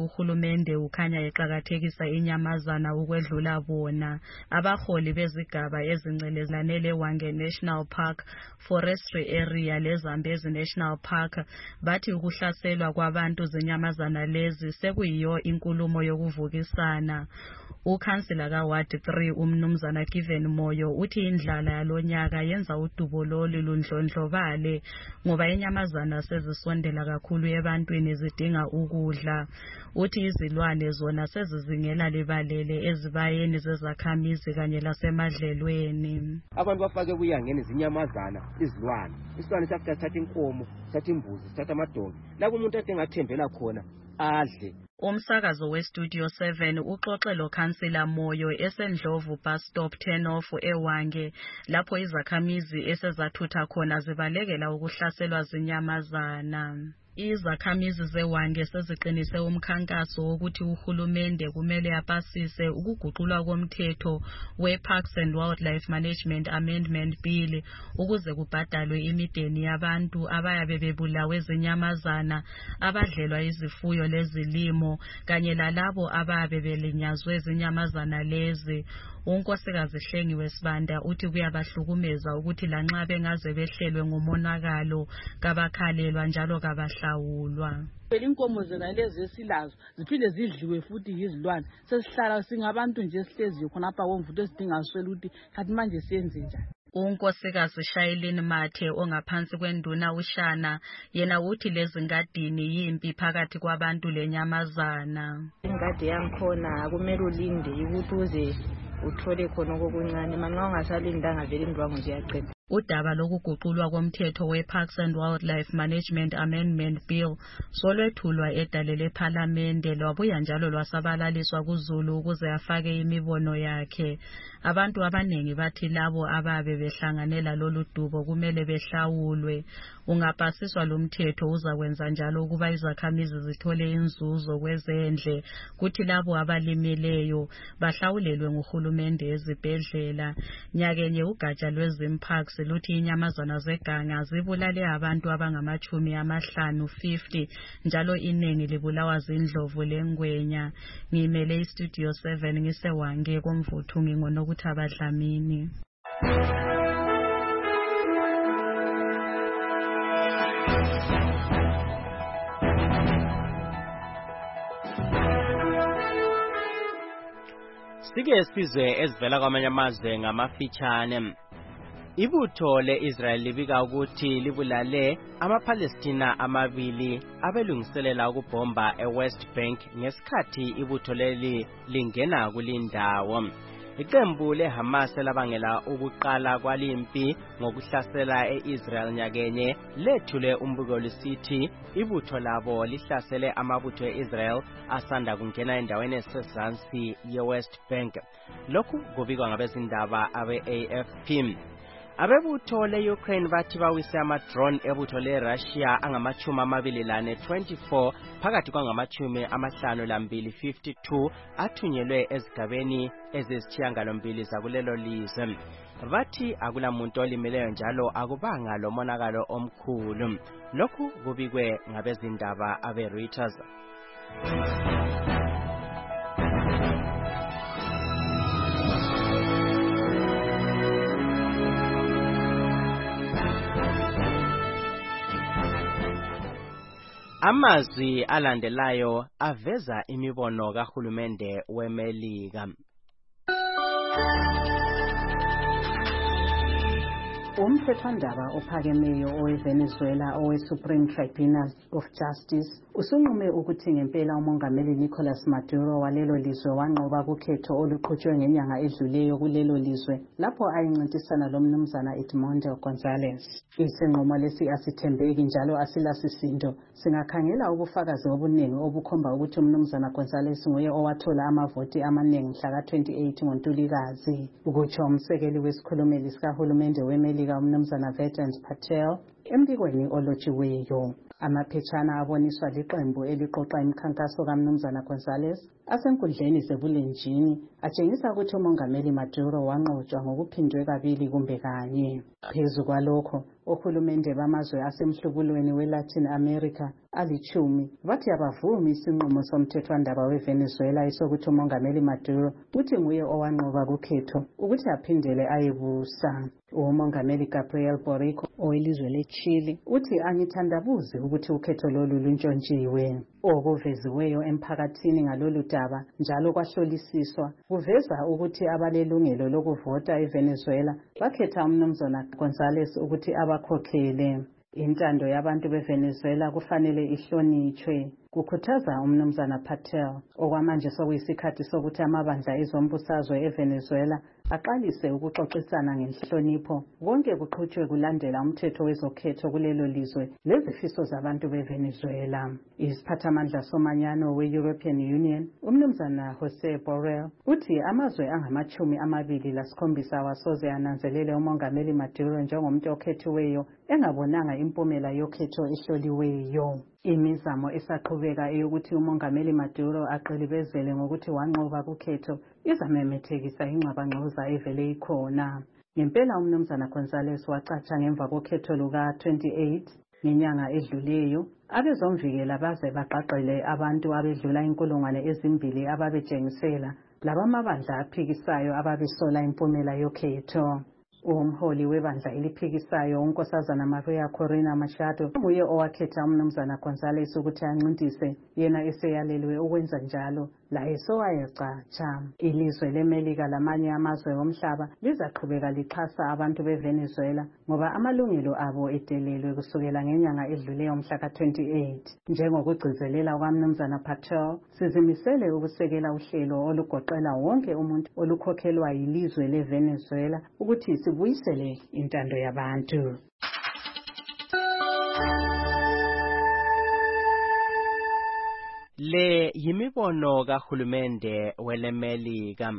uhulumende ukhanya eqakathekisa inyamazana ukwedlula bona. Abaholi bezigaba ezingcelezelane leHwange National Park, Forestry Area leZambezi National Park bathi ukuhlaselwa kwabantu zinyamazana lezi sekuyiyo inkulumo yokuvukisana. Ukhansila kaWard 3 umnumzana Given Moyo uthi indlala yalonyaka yenza udubo lolu lundlondlobale ngoba inyamazana sezisondela kakhulu ebantwini zidinga ukudla. Uthi izilwane zona sezizingela libalele ezibayeni zezakhamizi kanye lasemadlelweni. Abantu bafake kuyangeni zinyamazana izilwane. Isilwane safika thatha inkomo, thatha imbuzi, thatha amadonki. La kumuntu ade ngathembela khona adle. Umsakazo weStudio 7 uxoxe loKhansila Moyo eseNdlovu bus stop turnoff eHwange lapho izakhamizi esezathutha khona zibalekela ukuhlaselwa zinyamazana. Izakhamizi zeHwange seziqinise umkhankaso wokuthi uhulumende kumele apasise ukuguqulwa komthetho weParks and Wildlife Management Amendment Bill ukuze kubhadalwe imideni yabantu abayabe bebulawe zinyamazana, abadlelwa izifuyo lezilimo kanye lalabo abayabe belinyazwe zinyamazana lezi. Unkosikazi Hlengiwe Sibanda uthi kuyabahlukumeza ukuthi lanxa bengaze behlelwe ngomonakalo kabakhalelwa njalo kabahlawulwa. Inkomo zena lezi esilazo ziphinde zidliwe futhi yizilwane. Sesihlala singabantu nje sihlezi khonapha komvuto esidinga uswela ukuthi kanti manje siyenze njani. Unkosikazi Shailene Mathe ongaphansi kwenduna uShana yena uthi lezi ngadini yimpi phakathi kwabantu lenyamazana. Ingadi yangikhona kumele ulinde ukuthi uze uthole khona okuncane manxa ungasalindanga vele indwangu nje yaqeda. Udaba lokuguqulwa komthetho weParks and Wildlife Management Amendment Bill solwethulwa edale lePhalamende lwabuya njalo lwasabalaliswa kuZulu ukuze afake imibono yakhe. Abantu abanengi bathi labo ababe behlanganela lolu dubo kumele behlawulwe. Ungapasiswa lo mthetho uzakwenza njalo ukuba izakhamizi zithole inzuzo kwezendle, kuthi labo abalimeleyo bahlawulelwe nguhulumende ezibhedlela. Nyakenye ugatsha lwezimparks luthi inyamazana zeganga zibulale abantu abangama50 njalo iningi libulawa zindlovu lengwenya. Ngimele iStudio 7 ngiseHwange komvuthu ngingonokuthi abadlamini. Sike sizwe ezivela kwamanye amazwe ngamafitshane. Ibutho le-Israel libika ukuthi libulale amaPalestina 2 abelungiselela ukubhomba eWest Bank ngesikhathi ibutho leli lingena kulindawo. Iqembu leHamas elabangela ukuqala kwalimpi ngokuhlasela eIsrael nyakenye lethule umbiko lisithi ibutho labo lihlasele amabutho eIsrael asanda kungena endaweni esezansi yeWest Bank. Lokhu kubikwa ngabezindaba abe-AFP. Abebutho le-Ukraine bathi bawise ama-drone ebutho le-Russia angama-24 phakathi kwangama-52 athunyelwe ezigabeni ezisishiyagalombili zakulelo lizwe. Bathi akulamuntu olimeleyo njalo akubanga lomonakalo omkhulu. Lokhu kubikwe ngabezindaba abe-Reuters. Amazwi alandelayo aveza imibono kahulumende weMelika. Umthethwandaba ophakemeyo oweVenezuela owe-Supreme Tribunal of Justice usunqume ukuthi ngempela umongameli Nicolas Maduro walelo lizwe wanqoba kukhetho oluqhutshwe ngenyanga edluleyo kulelo lizwe lapho ayincintisana lomnumzana Edmundo González. Isinqumo lesi asithembeki njalo asilasisindo. Singakhangela ubufakazi obuningi obukhomba ukuthi umnumzana González nguye owathola amavoti amaningi mhla ka-28 ngoNtulikazi. Ukutsho umsekeli wesikhulumeli sikahulumende weMelika umnumzana Vedant Patel, embikweni olotshiweyo. Amaphetshana aboniswa liqembu eliqoqa imikhankaso kaMnumzana Gonzales asenkundleni zebulenjini atshengisa ukuthi umongameli Maduro wanqotshwa ngokuphindwe kabili kumbe kanye. Phezu kwalokho, ohulumende bamazwe asemhlubulweni weLatin America ali-10 bathi abavumi isinqumo somthethwandaba weVenezuela esokuthi umongameli Maduro uthi nguye owanqoba kukhetho ukuthi aphindele ayebusa. Umongameli Gabriel Boric owelizwe leChile uthi angithandabuzi ukuthi ukhetho lolu luntshontshiwe. Okuveziweyo emphakathini ngalolu daba njalo kwahlolisiswa kuveza ukuthi abalelungelo lokuvota eVenezuela bakhetha uMnumzana Gonzales ukuthi abakhokhele. Intando yabantu beVenezuela kufanele ihlonitshwe, kukhuthaza uMnumzana Patel. Okwamanje sokuyisikhathi sokuthi amabandla ezombusazwe eVenezuela aqalise ukuxoxisana ngenhlonipho, konke kuqhutshwe kulandela umthetho wezokhetho kulelo lizwe lezifiso zabantu beVenezuela. Isiphathamandla somanyano we-European Union, uMnumzana Jose Borrell, uthi amazwe angama-27 awasoze ananzelele umongameli Maduro njengomuntu okhethiweyo engabonanga impumela yokhetho ehloliweyo. Imizamo esaqhubeka eyokuthi umongameli Maduro aqilibezele ngokuthi wanqoba kukhetho izamemethekisa ingxabangxoza evele ikhona. Ngempela uMnumzana Gonzales wacatsha ngemva kokhetho luka-28 ngenyanga edluleyo. Abezomvikela baze baqaqele abantu abedlula 2,000 ababetshengisela labamabandla aphikisayo ababesola impumela yokhetho. Umholi webandla eliphikisayo uNkosazana Maria Corina Machado nguye owakhetha uMnumzana Gonzales ukuthi ancintise, yena eseyalelwe ukwenza njalo laye sowayecatsha. Ilizwe leMelika lamanye amazwe omhlaba lizaqhubeka lixhasa abantu beVenezuela ngoba amalungelo abo edelelwe kusukela ngenyanga edluleyo mhla ka-28. Njengokugcizelela kwaMnumzana Patel, sizimisele ukusekela uhlelo olugoqela wonke umuntu olukhokhelwa yilizwe leVenezuela ukuthi sibuyisele intando yabantu. Le yimibono kahulumende weleMelika.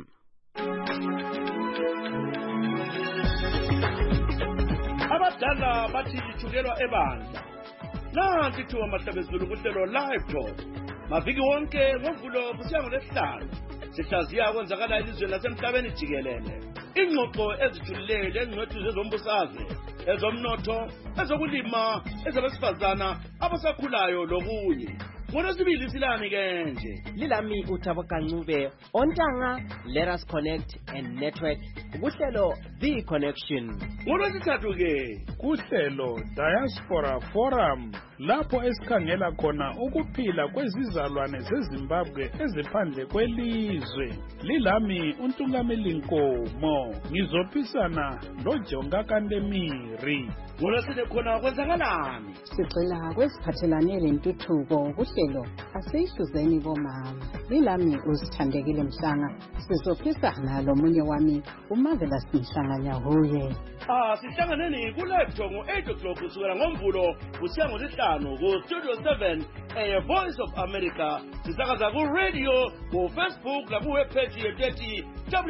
Abadala bathi ithukelwa ebandla. Nanti thuba mahlabezulu kuhlelo live talk. Maviki wonke ngovulo kusiya ngoLwesihlanu. Sihlaziya kwenzakala elizweni lasemhlabeni jikelele. Ingxoxo ezijulile engcwethi zezombusazwe, ezomnotho, ezokulima, ezabesifazana, abasakhulayo lokunye. Ngolwesibili silani ke nje. Lilami uThabo Kancube, ontanga, let us connect and network. Kuhlelo The Connection. Ngolwesithathu ke kuhlelo Diaspora Forum, lapho esikhangela khona ukuphila kwezizalwane zeZimbabwe eziphandle kwelizwe. Lilami uNtungameli Nkomo, ngizophisana loJonga Kandemiri. Ngolwesine khona kwenzakalani? Sigxila kweziphathelane lentuthuko kuhlelo asihluzeni bomama. Lilami uzithandekile Mhlanga, sizophisana lomunye wami uMarvelous Mhlanga-Nyahuye. Sihlanganeni ku-live talk ngo-8 o'clock kusukela ngoMvulo kusiya ngoLwesihlanu ku-Studio 7 Voice of America. Sisakaza ku-radio, ku-Facebook naku-webpage yethu ethi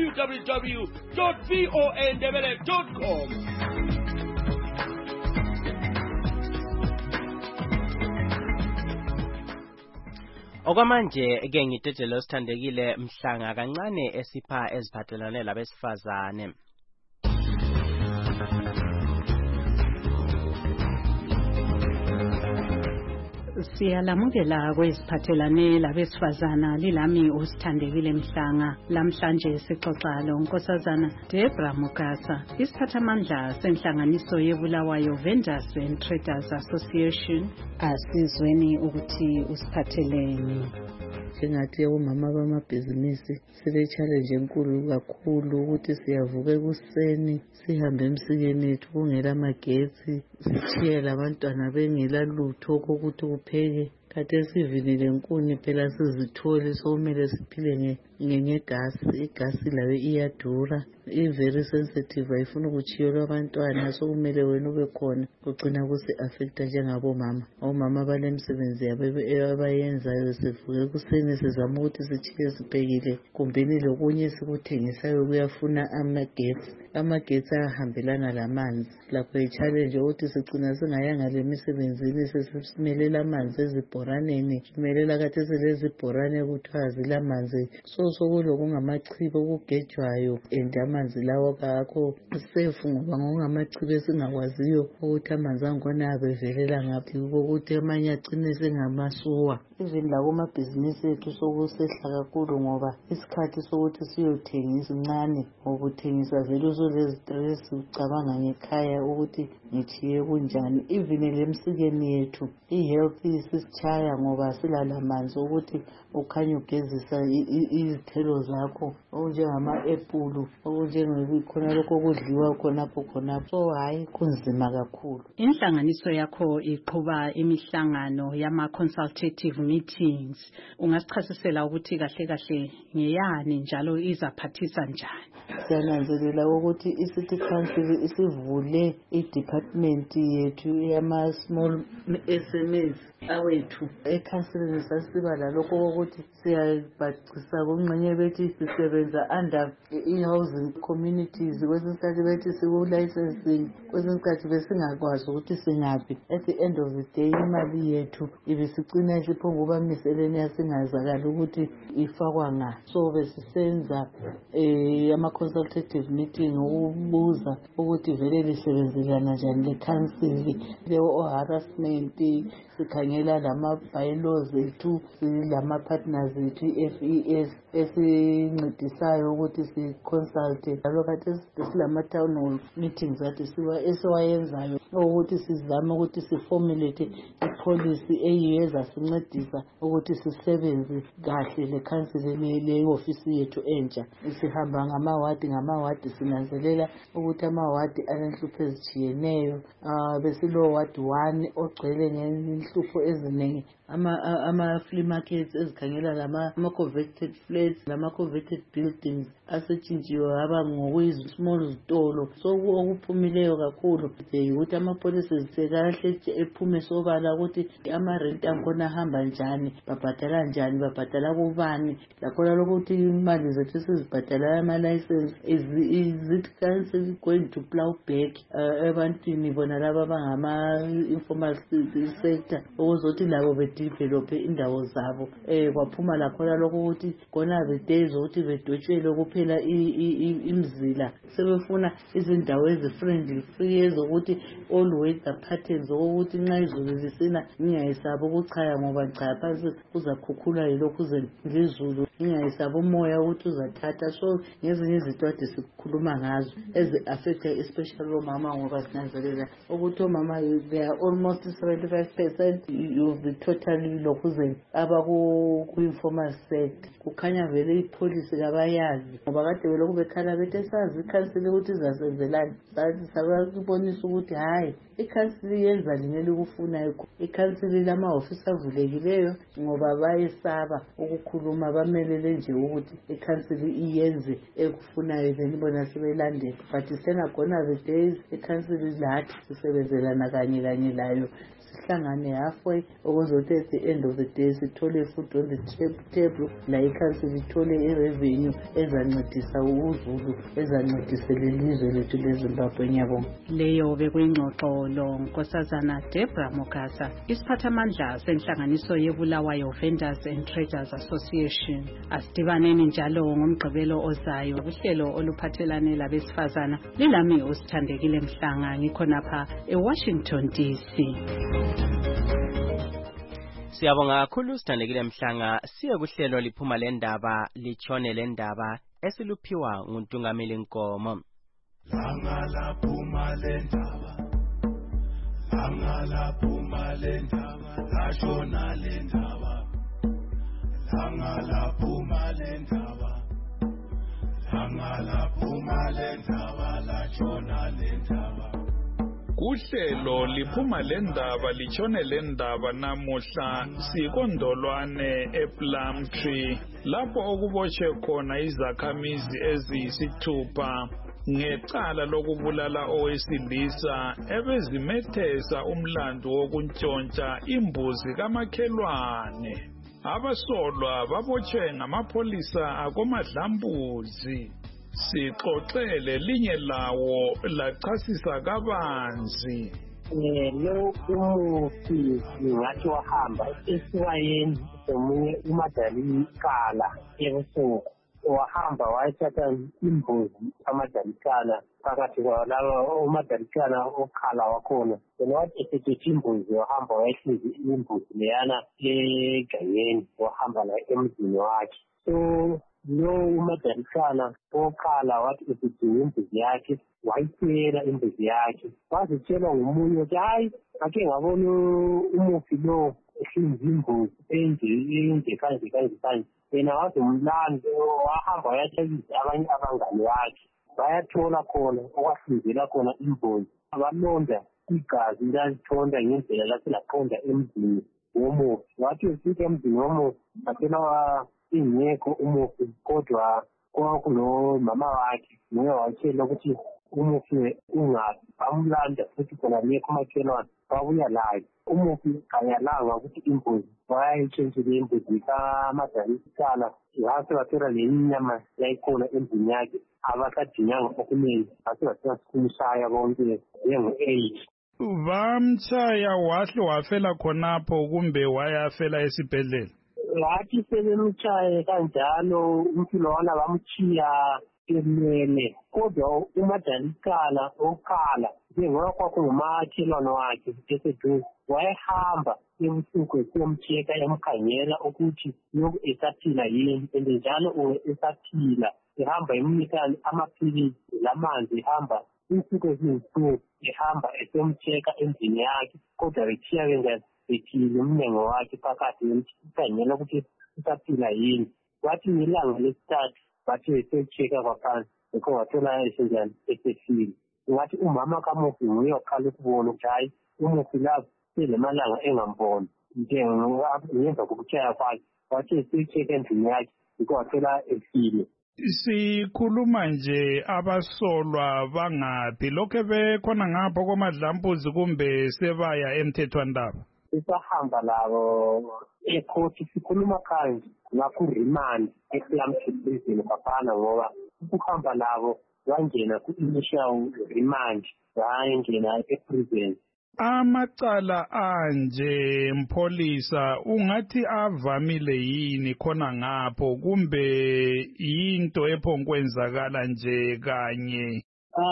www.voandebele.com. Okwamanje ke ngidedelo sithandekile Mhlanga kancane esipha eziphathelane labesifazane. Siyalamukela kweziphathelane labesifazana. Lilami usithandekile Mhlanga. Lamhlanje sixoxa loNkosazana Debra Mugasa, isiphathamandla senhlanganiso yeBulawayo Vendors and Traders Association. Asizweni ukuthi usiphatheleni. Singathi omama bamabhizinisi sile-challenge enkulu kakhulu ukuthi siyavuka ekuseni sihambe emsikeni ethu kungela magetsi, sithiye labantwana bengela lutho kokuthi kupheke. Kade esivinile nkuni phela sizithole, sokumele siphile ngegasi. Igasi layo iyadura, i-very sensitive, ayifuna ukuchiyelwa abantwana, sokumele wena ube khona. Kugcina kusi-affecta njengabomama. Omama balemsebenzi yabo abayenzayo, sivuke ekuseni sizama ukuthi sichiye sibhekile kumbeni lokunye sikuthengisayo kuyafuna amagetsi. amagetsi ahambelana lamanzi. Lapho i-challenge ukuthi sigcina singayanga le misebenzini sesimelela amanzi ezibhoraneni, simelela kade selezibhorane kuthiwa zilamanzi. So sokulokungamachibi okugejwayo and amanzi lawo kakho safe ngoba ngokungamachibi esingakwaziyo ukuthi amanzi angkhona abevelela ngaphi ukuthi amanye agcine sengamasuwa. Even lakumabhizinisi ethu sokusehla kakhulu ngoba isikhathi sokuthi siyothengisa incane ngoba uthengisa vele usulezi ucabanga ngekhaya ukuthi ngithiye kunjani. Even lemsikeni yethu i-health isitshaya ngoba silalamanzi ukuthi ukhanya ugezisa izithelo zakho okunjengama-epulu okunjengekhona lokho okudliwa khonapho. So hayi kunzima kakhulu. Inhlanganiso yakho iqhuba imihlangano yama-consultative meetings. Ungasichasisela ukuthi kahle kahle ngeyani njalo izaphathisa njani? Siyananzelela ukuthi i-City Council isivule i-department yethu yama-small SMEs awethu. Ekhansilini sasiba lalokho ukuthi siyabhacisa kungxenye bethi sisebenza under i-housing communities, kwesinye isikhathi bethi siku-licensing, kwesinye isikhathi besingakwazi ukuthi singaphi. At the end of the day imali yethu ibisicina isiphonguba miseleni yasingazakala ukuthi ifakwa nga. So besisenza ama-consultative meeting ukubuza ukuthi vele lisebenzelana njani le-council, le-harassment, sikhangela lama-bylaws ethu, lama-partners ethu, i-FES esincedisayo ukuthi si-consulte. Njalo kade silama-town hall meetings athi esiwayenzayo ukuthi sizame ukuthi si-formulate i-policy eyiyo ezasincedisa ukuthi sisebenze kahle le-council le-ofisi yethu entsha. Sihamba ngamawadi sinanzelela ukuthi amawadi alenhlupho ezitshiyeneyo. Besilo ward 1 ogcwele ngenhlupho eziningi, ama-flea markets ezikhangela lama-converted flats, lama-converted buildings asetshintshiwe aba ngokuyi-small zitolo. So okuphumileyo kakhulu ukuthi ama-policies sekahle ephume sobala ukuthi ama-rent angkhona ahamba njani, babhadala njani, babhadala kubani, lakhona lokuthi imali zethu sizibhadala ama-license is it council going to plow back ebantwini bona laba abangama-informal sector ukuzothi labo bedevelophe indawo zabo. Kwaphuma lakhona lokho ukuthi khona the days ukuthi bedotshele kuphela imzila, sebefuna izindawo ezi-friendly free ezokuthi all weather patterns ukuthi nxa izulu lisina ngingayisaba ukuchaya ngoba cha phansi kuzakhukhula yilokhu lizulu, ngingayisaba umoya ukuthi uzathatha. So ngezinye izinto ade sikhuluma ngazo ezi-affecta especially omama ngoba sinanzelela ukuthi omama they are almost 75% of the total lokhuzeni abaku-informal sector. Kukhanya vele ipolicy kabayazi ngoba kade belokhu bekhala bethi esazi ikhansili ukuthi izasenzelani. Sathi sabakubonisa ukuthi hayi ikhansili yenza lingeli kufunayo. Ikhansili lama-ofisi avulekileyo ngoba bayesaba ukukhuluma, bamelele nje ukuthi ikhansili iyenze ekufunayo then bona sebelandela. But sengakhona the days ikhansili lathi sisebenzelana kanye layo, sihlangane halfway ukuzothi at the end of the day sithole food on the table, la ikhansili ithole i-revenue ezancedisa uzulu, ezancedise lelizwe lethu leZimbabwe. Ngiyabonga. Leyo bekuyingxoxo lo Nkosazana Deborah Mugasa, isiphathamandla senhlanganiso yeBulawayo Vendors and Traders Association. Asidibaneni njalo ngomgqibelo ozayo kuhlelo oluphathelane labesifazana. Lilami uSithandekile Mhlanga, ngikhonapha eWashington DC. Siyabonga kakhulu Sithandekile Mhlanga. Siye kuhlelo liphuma lendaba litshone lendaba esiluphiwa nguNtungameli Nkomo. Langa laphuma lendaba, langa laphuma lendaba, lashona lendaba, langa laphuma lendaba, langa laphuma lendaba, lashona lendaba. Kuhlelo liphuma lendaba litshone lendaba namuhla sikondolwane ePlumtree lapho okubotshe khona izakhamizi eziyisithupha ngecala lokubulala owesilisa ebezimethesa umlando wokuntshontsha imbuzi kamakhelwane. Abasolwa babotshwe ngamapholisa akoMadlambuzi. Sixoxele linye lawo lachasisa kabanzi. Lo umufi ngathi wahamba esiwayeni omunye uMadalikala ebusuku wahamba wayethatha imbuzi amaDalikana phakathi kwalabo uMadalikana okhala wakhona yena wathi ethethe imbuzi wahamba wayehlizi imbuzi leyana egangeni wahamba la emzini wakhe. So lo uMadalikana okhala wathi esidinga imbuzi yakhe wayitshela imbuzi yakhe wazitshela ngomunye ukuthi hayi ake ngabona umufi lo ehlinza imbuzi enje kanje yena wathi umlando wahamba wayatshekisa abanye abangane bakhe bayathola khona okwahlinzela khona imbuzi abalonda igazi lalithonda ngendlela laselaqonda emzini womufi wathi ufika emzini womufi aphela ingekho umufi kodwa kwakulo mama wakhe nguye watshela ukuthi umufi ungaphi bamlanda futhi khona lekho makhelwane wabuya layo umufi kanyalanga ukuthi imbuzi wayayitshentshele imbuzi kaMadalikana ngase bathola lenyama yayikhona emzini yakhe abasadinyanga okuningi base bathola sikumshaya konke njengo-8. Bamtshaya wahle wafela khonapho kumbe wayafela esibhedlela? Wathi sebemtshaye kanjalo umfilo wana bamtshiya emele kodwa uMadalikana okhala njengoba kwakungumakhelwane wakhe eseduze wayehamba ebusuku esiyomtsheka emkhangela ukuthi lokhu esaphila yini and njalo esaphila ehamba emnika amaphilisi lamanzi ehamba insuku ezinsuku ehamba esiyomtsheka endlini yakhe kodwa bethiya bengaphile umnyango wakhe phakathi emkhangela ukuthi usaphila yini. Wathi ngelanga lesithathu bathi besetsheka kwaphansi bekho wathola esenjani esefile. Ngathi umama kamufi nguye wakhala ukubona ukuthi hayi umufi lapho selemalanga engamboni ngemva kokutshaya kwakhe wathi esitsheka endlini yakhe bekho wathola efile. Sikhuluma nje abasolwa bangaphi lokho bekhona ngapho koMadlambuzi kumbe sebaya emthethwandaba? Sisahamba labo ekhoti sikhuluma kanje ngaku-remand ePlumtree prison bafana ngoba ukuhamba labo wangena ku-initial remand wayengena eprison. Amacala anje mpholisa ungathi avamile yini khona ngapho kumbe yinto ephokwenzakala nje kanye?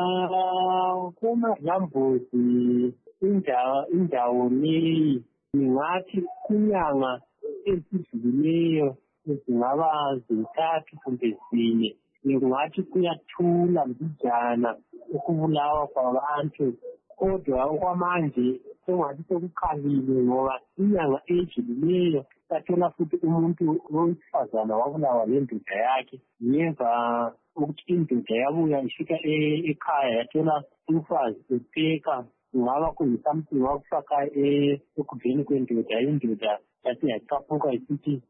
KuMadlambuzi indawo leyi ngingathi inyanga ezidlulileyo ezingaba zintathu kumbe zine ngingathi kuyathula mbijana ukubulawa kwabantu kodwa okwamanje sengathi sekukhalile ngoba inyanga edlulileyo sathola futhi umuntu wesifazana wabulawa lendoda yakhe ngemva ukuthi indoda yabuya ifika ekhaya yathola umfazi epheka ngaba kuyisamthing wakufaka ekudleni kwendoda indoda yathi yacaphuka isithi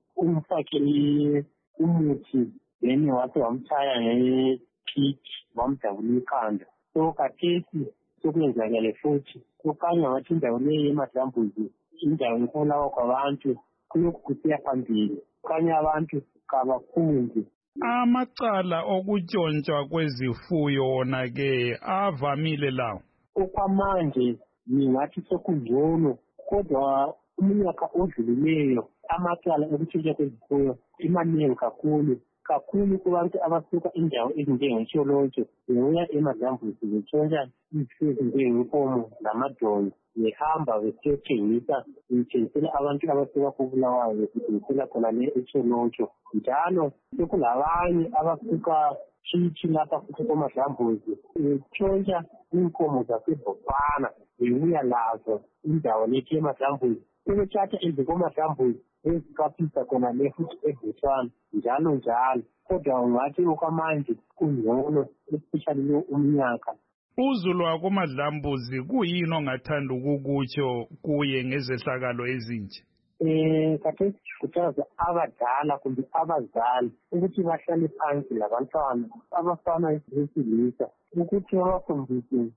umfake umuthi then wathi wamtshaya ngephiki wamdabula ikhanda. So khathesi sokwenzakale futhi kukhanya ngathi indawo leyo eMadlambuzi indawo yokubulawa kwabantu kulokhu kusiya phambili kukhanya abantu kabafundi. Amacala okutshontshwa kwezifuyo wona-ke avamile lawo? Okwamanje ngingathi sekungcono kodwa umnyaka odlulileyo amacala okutshontsha kwezifuyo imaningi kakhulu kubantu abasuka indawo ezinjengetsholotsho bebuya eMadlambuzi betshontsha izifuyo ezinjengenkomo lamadonki behamba besiyotshengisa bethengisela abantu abasuka koBulawayo bethengisela khona le etsholotsho njalo sekulabanye abasuka Chichi lapha futhi koMadlambuzi betshontsha inkomo zaseBhofana bebuya lazo indawo lethi eMadlambuzi sebethatha ezikoMadlambuzi ezikaphisa khona le futhi eBotswana njalo kodwa ungathi okwamanje kungcono especially lo umnyaka. Uzulu wakoMadlambuzi kuyini ongathanda ukukutsho kuye ngezehlakalo ezinje? Khathesi sikhuthaza abadala kumbe abazali ukuthi bahlale phansi labantwana abafana besilisa ukuthi babafundise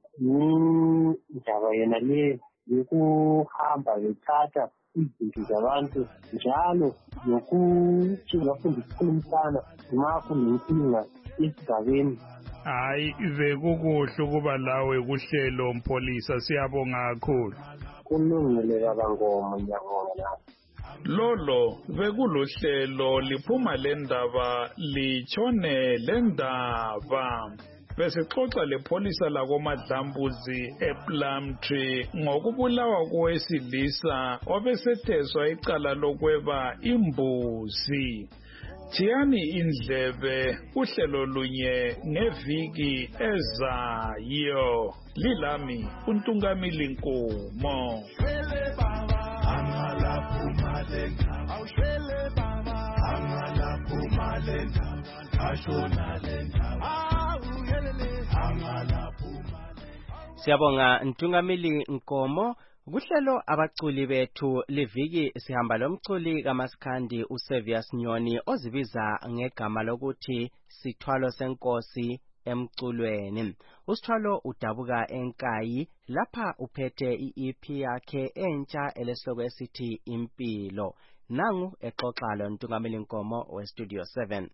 indaba yena le yokuhamba bethatha izinto zabantu njalo nokuthi bafundise ukukhulumisana nxa kunenkinga esigabeni. Hayi bekukuhle ukuba lawe kuhlelo Mpholisa, siyabonga kakhulu. Kulungile baba Ngoma, ngiyabonga. Lolo bekulohlelo liphuma lendaba litshone lendaba. Besixoxa lepholisa lakoMadlambuzi ePlumtree ngokubulawa kowesilisa obesetheswa icala lokweba imbuzi. Thiyani indlebe uhlelo lunye ngeviki ezayo. Lilami uNtungamili Nkomo. Siyabonga Ntungamili Nkomo. Kuhlelo abaculi bethu liviki sihamba lomculi kaMaskandi uServius Nyoni ozibiza ngegama lokuthi Sithwalo Senkosi emculweni. Usithwalo udabuka eNkayi lapha uphethe iEP yakhe entsha elesihloko esithi Impilo. Nangu exoxa lo Ntungamili Nkomo weStudio 7.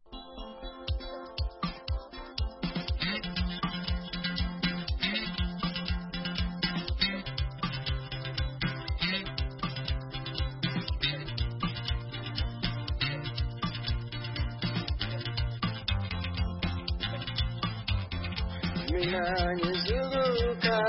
Mina ngizukukhanya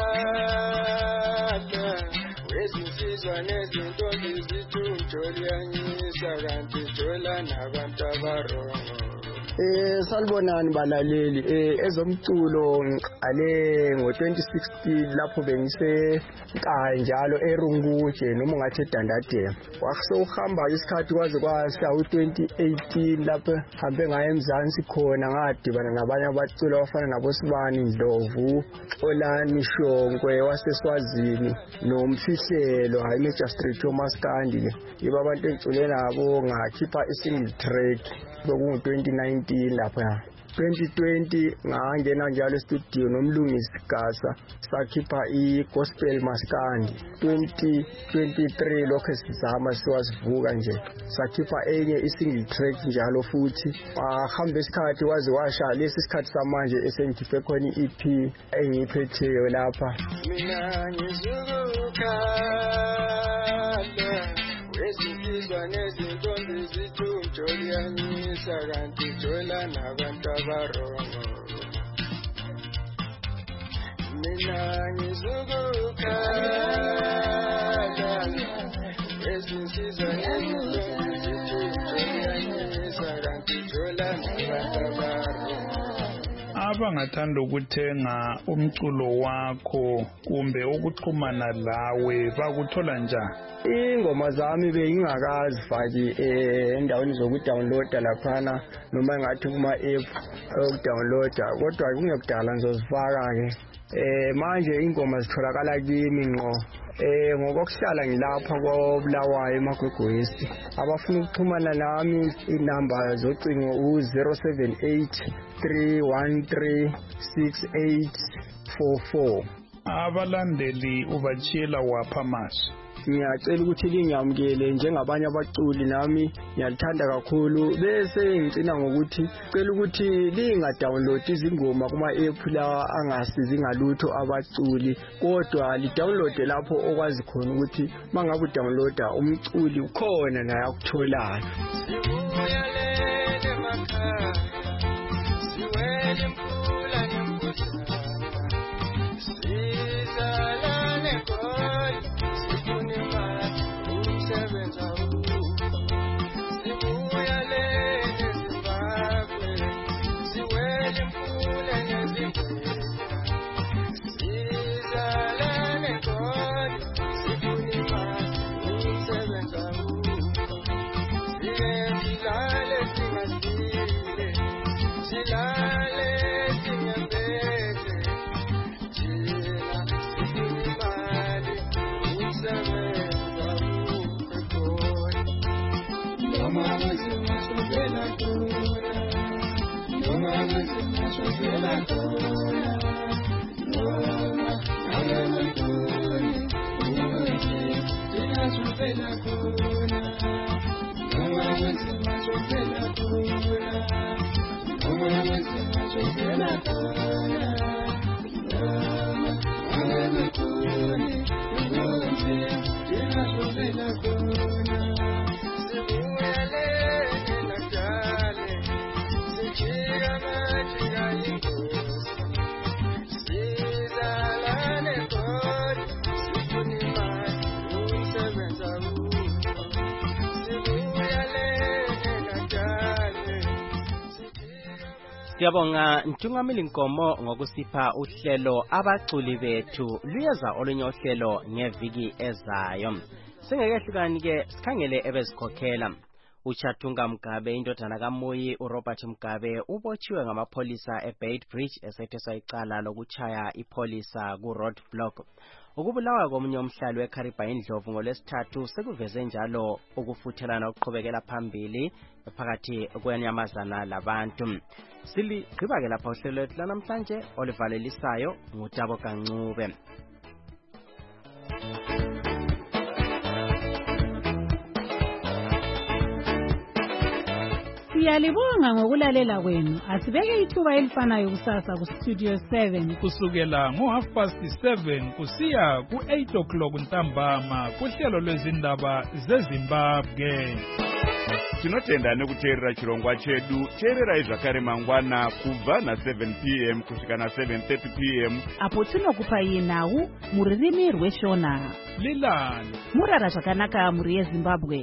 wezinsizwa nezinto zizithunjoliyanyisa kanti jola nabantu abarongo. Salibonani balaleli, ezomculo ngiqale ngo-2016 lapho bengise Nkayi njalo eRunguje noma ungathi eDandadeni. Wakusehamba isikhathi kwaze kwasa u-2018 lapho hambe ngaye eMzansi khona ngadibana nabanye abaculi abafana naboSibani Ndlovu, Xolani Shonkwe waseSwazini noMfihlelo hayi Major Street Maskandi. Yibo abantu engicule nabo ngakhipha i-single track bekungu-2019 lapha. 2020 ngangena njalo estudio nomlungisi Gasa sakhipha iGospel Maskandi. 2023 lokho sizama siwazivuka nje sakhipha enye isingle track njalo futhi ahamba isikhathi waze washa lesi sikhathi samanje esengikhiphe khona iEP engiyiphetheyo lapha. Mina ngizukukhanya wezinsizwa nezinto zizithunjoliyanyisa kanti jola nabantu abarongo. Mina ngizukukhanya wezinsizwa nezinto zizithunjoliyanyisa kanti jola nabantu abarongo. Abangathanda ukuthenga umculo wakho kumbe ukuxhumana lawe bakuthola njani? Ingoma zami bengingakazifaki endaweni zokudownloada laphana noma ngathi kuma-app okudownloada, kodwa kungekudala ngizozifaka ke. Manje ingoma zitholakala kimi ngqo ngokokuhlala ngilapha koBulawayo eMagwegwesi. Abafuna ukuxhumana nami inamba zocingo u-078 313 6844. Abalandeli ubachiyela wapha masu? Ngiyacela ukuthi lingiyamukele njengabanye abaculi, nami ngiyalithanda kakhulu. Bese ngicina ngokuthi cela ukuthi lingadownload izingoma kuma-app la angasizi ngalutho abaculi, kodwa lidownload lapho okwazi khona ukuthi mangabe udownloada umculi ukhona naye akutholayo. Siyabonga Ntungamili Nkomo ngokusipha uhlelo abaculi bethu luyeza olunye uhlelo ngeviki ezayo. Singekehlukani ke sikhangele ebezikhokhela. Uchatunga Mgabe indodana kaMoyi uRobert Mgabe ubotshiwe ngamapholisa eBeitbridge esetheswa icala lokuchaya ipolisa kuRoadblock. Ukubulawa komunye umhlali weKariba Indlovu ngolesithathu sekuveze njalo ukufuthelana okuqhubekela phambili phakathi kwenyamazana labantu. Siligqiba ke lapha uhlelo lwethu lanamhlanje olivalelisayo nguTabo Kancube. Siyalibonga ngokulalela kwenu. Asibeke ithuba elifanayo kusasa ku Studio 7 kusukela ngo7:30 kusiya ku8 ntambama kuhlelo lwezindaba zeZimbabwe. Tinotenda nekuteerera chirongwa chedu. Teererai zvakare mangwana kubva na7 p.m. kusvika na7:30 p.m. apo tinokupai nhau muririmi rweShona. Lilani Murara zvakanaka muri yeZimbabwe.